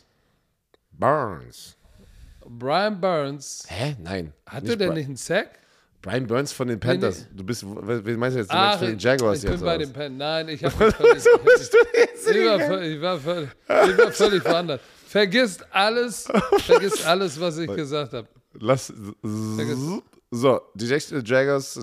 Brian Burns. Hä? Nein. Hatte der nicht einen Sack? Brian Burns von den Panthers. Nee. Du bist, wen meinst du jetzt? Du meinst von den Jaguars ich jetzt? bin bei oder den Panthers. Nein, ich habe ich war völlig woanders. Vergisst alles, was ich gesagt habe. So, die Jaguars,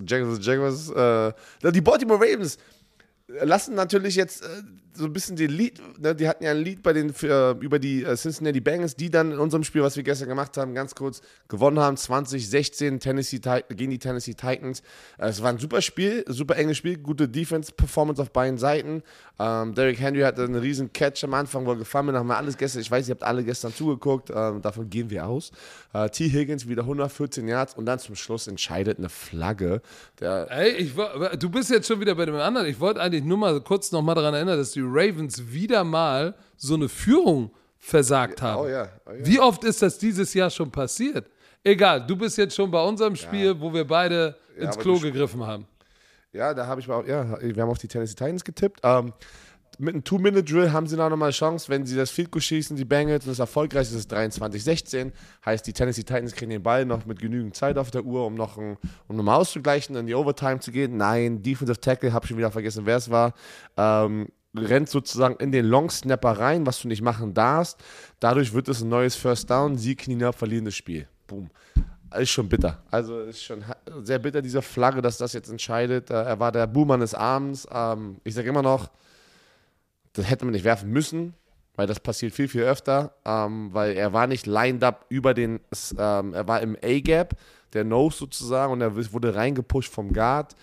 die Baltimore Ravens lassen natürlich jetzt so ein bisschen den Lead, ne, die hatten ja ein Lead bei den über die Cincinnati Bengals, die dann in unserem Spiel, was wir gestern gemacht haben, ganz kurz gewonnen haben, 2016 gegen die Tennessee Titans. Es war ein super Spiel, super enges Spiel, gute Defense-Performance auf beiden Seiten. Derrick Henry hatte einen riesen Catch am Anfang, wo er gefahren bin, haben wir alles gestern, ich weiß, ihr habt alle gestern zugeguckt, davon gehen wir aus. T. Higgins wieder 114 Yards und dann zum Schluss entscheidet eine Flagge. Ey, du bist jetzt schon wieder bei dem anderen. Ich wollte eigentlich nur mal kurz noch mal daran erinnern, dass die Ravens wieder mal so eine Führung versagt haben. Oh ja. Wie oft ist das dieses Jahr schon passiert? Egal, du bist jetzt schon bei unserem Spiel, wo wir beide ins Klo gegriffen haben. Ja, da habe ich mal, wir haben auf die Tennessee Titans getippt. Mit einem 2-Minute-Drill haben sie noch mal eine Chance, wenn sie das Field Goal schießen, die Bengals, und das erfolgreich ist, 23-16. Heißt, die Tennessee Titans kriegen den Ball noch mit genügend Zeit auf der Uhr, um nochmal auszugleichen, in die Overtime zu gehen. Nein, Defensive Tackle, habe schon wieder vergessen, wer es war, rennt sozusagen in den Long Snapper rein, was du nicht machen darfst. Dadurch wird es ein neues First Down, sie knien ab, verlieren das Spiel. Boom. Ist schon bitter. Also ist schon sehr bitter, diese Flagge, dass das jetzt entscheidet. Er war der Buhmann des Abends. Ich sage immer noch, das hätte man nicht werfen müssen, weil das passiert viel, viel öfter, weil er war nicht lined up über den, er war im A-Gap, der Nose sozusagen, und er wurde reingepusht vom Guard.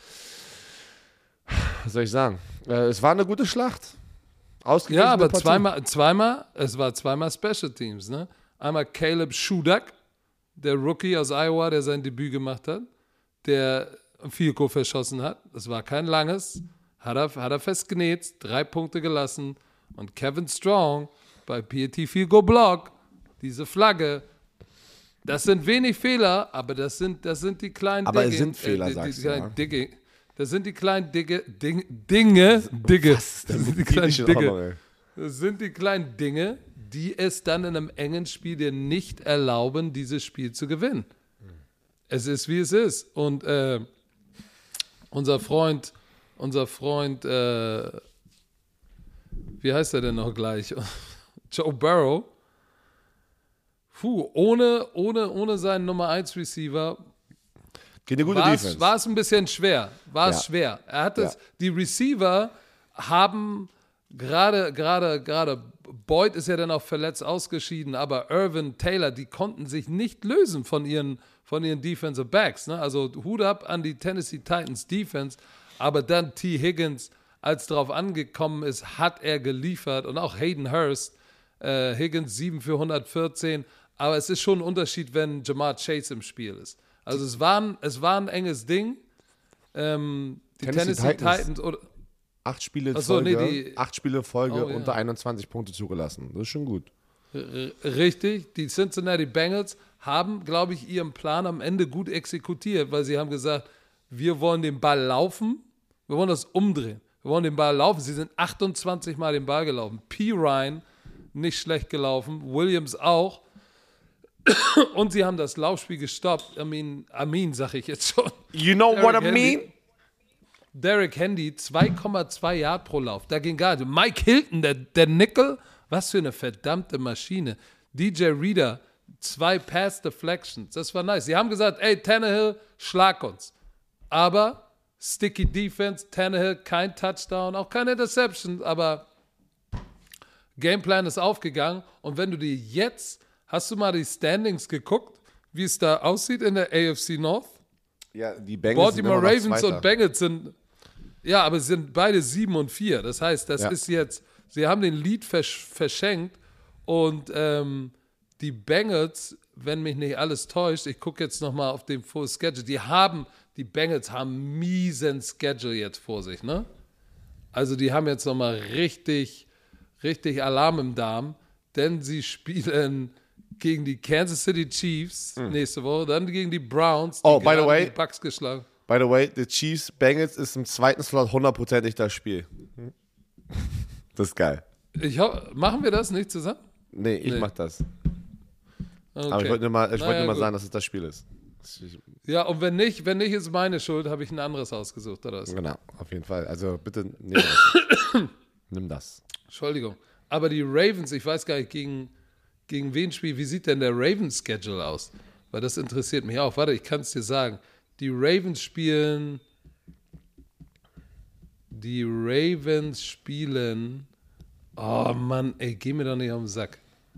Was soll ich sagen? Es war eine gute Schlacht. Ja, aber es war zweimal Special Teams, ne? Einmal Caleb Shudak, der Rookie aus Iowa, der sein Debüt gemacht hat, der ein Field Goal verschossen hat. Das war kein langes. Hat er festgenäht, 3 Punkte gelassen. Und Kevin Strong bei PAT Field Goal Block, diese Flagge, das sind wenig Fehler, aber das sind die kleinen aber Dinge. Es sind Fehler, sagst du, ja. Das sind die kleinen Dinge. Was? Das sind die kleinen Dinge. Das sind die kleinen Dinge, die es dann in einem engen Spiel dir nicht erlauben, dieses Spiel zu gewinnen. Es ist, wie es ist. Und unser Freund, wie heißt er denn noch gleich? Joe Burrow. Ohne seinen Nummer 1 Receiver war es ein bisschen schwer. Schwer. Er hat es, die Receiver haben gerade Boyd ist ja dann auch verletzt ausgeschieden, aber Irvin, Taylor, die konnten sich nicht lösen von ihren Defensive Backs. Ne? Also Hut ab an die Tennessee Titans Defense, aber dann T. Higgins, als darauf angekommen ist, hat er geliefert, und auch Hayden Hurst, Higgins 7 für 114, aber es ist schon ein Unterschied, wenn Jamar Chase im Spiel ist. Also es war ein enges Ding. Die Tennessee Titans 8 Spiele in Folge unter 21 Punkte zugelassen. Das ist schon gut. Richtig. Die Cincinnati Bengals haben, glaube ich, ihren Plan am Ende gut exekutiert, weil sie haben gesagt, wir wollen den Ball laufen, wir wollen das umdrehen. Wir wollen den Ball laufen. Sie sind 28 Mal den Ball gelaufen. P. Ryan nicht schlecht gelaufen, Williams auch. Und sie haben das Laufspiel gestoppt. Amin, sag ich jetzt schon. You know what I mean? Derrick Henry, 2,2 Yard pro Lauf. Da ging gar nicht. Mike Hilton, der Nickel, was für eine verdammte Maschine. DJ Reader, 2 Pass Deflections. Das war nice. Sie haben gesagt, ey, Tannehill, schlag uns. Aber Sticky Defense, Tannehill, kein Touchdown, auch keine Interception, aber Gameplan ist aufgegangen. Und wenn du dir jetzt, hast du mal die Standings geguckt, wie es da aussieht in der AFC North? Ja, die Bengals Baltimore Ravens und Bengals sind, ja, aber sind beide 7 und 4. Das heißt, das ist jetzt, sie haben den Lead verschenkt, und die Bengals, wenn mich nicht alles täuscht, ich gucke jetzt nochmal auf den Full Schedule, die Bengals haben miesen Schedule jetzt vor sich, ne? Also die haben jetzt nochmal richtig Alarm im Darm, denn sie spielen gegen die Kansas City Chiefs nächste Woche, dann gegen die Browns, die by the way, die Bucks geschlagen. By the way, the Chiefs Bengals ist im zweiten Slot 100%ig das Spiel. Das ist geil. Machen wir das nicht zusammen? Nee, ich mach das. Okay. Aber ich wollte nur mal sagen, dass es das Spiel ist. Ja, und wenn nicht, ist meine Schuld, habe ich ein anderes ausgesucht, oder was? Genau, auf jeden Fall. Also bitte nimm das. Entschuldigung. Aber die Ravens, ich weiß gar nicht, gegen wen spielt, wie sieht denn der Ravens-Schedule aus? Weil das interessiert mich auch. Warte, ich kann es dir sagen. Die Ravens spielen, oh Mann, ey, geh mir doch nicht auf den Sack.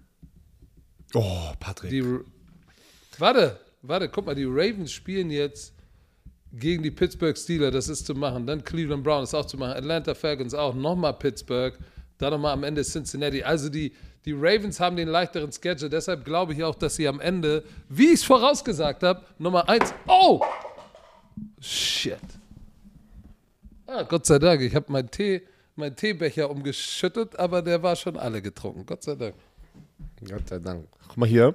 Oh, Patrick. Warte, guck mal, die Ravens spielen jetzt gegen die Pittsburgh Steelers, das ist zu machen. Dann Cleveland Browns ist auch zu machen. Atlanta Falcons auch. Nochmal Pittsburgh. Dann nochmal am Ende Cincinnati. Also die Ravens haben den leichteren Schedule. Deshalb glaube ich auch, dass sie am Ende, wie ich es vorausgesagt habe, Nummer 1. Oh! Shit. Gott sei Dank. Ich habe meinen Teebecher umgeschüttet, aber der war schon alle getrunken. Gott sei Dank. Gott sei Dank. Guck mal hier.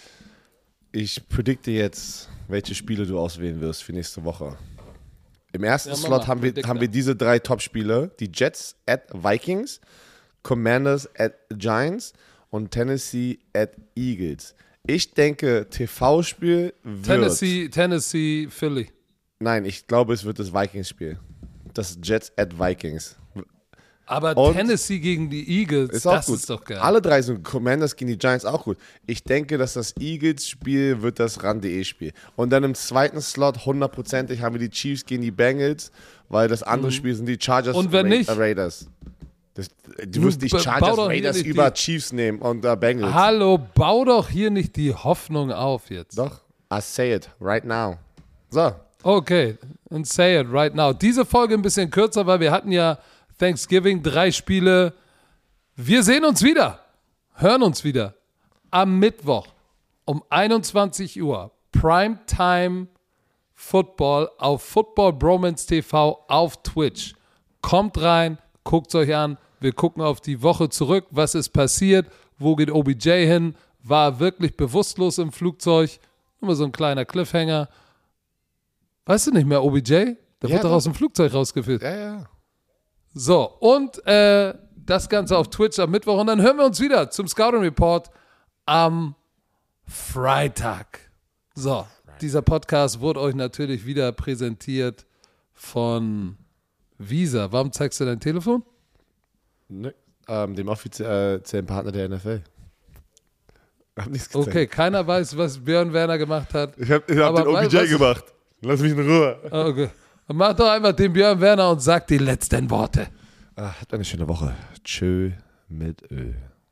Ich predikte jetzt, welche Spiele du auswählen wirst für nächste Woche. Im ersten Slot haben wir diese 3 Top-Spiele. Die Jets at Vikings, Commanders at Giants und Tennessee at Eagles. Ich denke, TV-Spiel wird... Tennessee, Philly. Nein, ich glaube, es wird das Vikings-Spiel. Das Jets at Vikings. Aber und Tennessee gegen die Eagles, ist auch gut. Ist doch geil. Alle 3 sind Commanders gegen die Giants auch gut. Ich denke, dass das Eagles-Spiel wird das RAN.de-Spiel. Und dann im zweiten Slot 100%ig haben wir die Chiefs gegen die Bengals, weil das andere Spiel sind die Chargers und wenn nicht, Raiders. Du wirst die Chargers Raiders über Chiefs nehmen und Bengals. Hallo, bau doch hier nicht die Hoffnung auf jetzt. Doch, I say it right now. So. Okay, and say it right now. Diese Folge ein bisschen kürzer, weil wir hatten ja Thanksgiving, 3 Spiele. Wir sehen uns wieder, hören uns wieder am Mittwoch um 21 Uhr. Primetime Football auf Football Bromance TV auf Twitch. Kommt rein, guckt es euch an. Wir gucken auf die Woche zurück. Was ist passiert? Wo geht OBJ hin? War er wirklich bewusstlos im Flugzeug? Nur so ein kleiner Cliffhanger. Weißt du nicht mehr, OBJ? Der wird doch aus dem Flugzeug rausgeführt. Ja. So, und das Ganze auf Twitch am Mittwoch. Und dann hören wir uns wieder zum Scouting Report am Freitag. So, dieser Podcast wurde euch natürlich wieder präsentiert von Visa. Warum zeigst du dein Telefon? Ne, dem offiziellen Partner der NFL. Hab nichts gezeigt. Okay, keiner weiß, was Björn Werner gemacht hat. Ich hab den OBJ gemacht. Lass mich in Ruhe. Okay. Mach doch einfach den Björn Werner und sag die letzten Worte. Habt eine schöne Woche. Tschö mit Öl.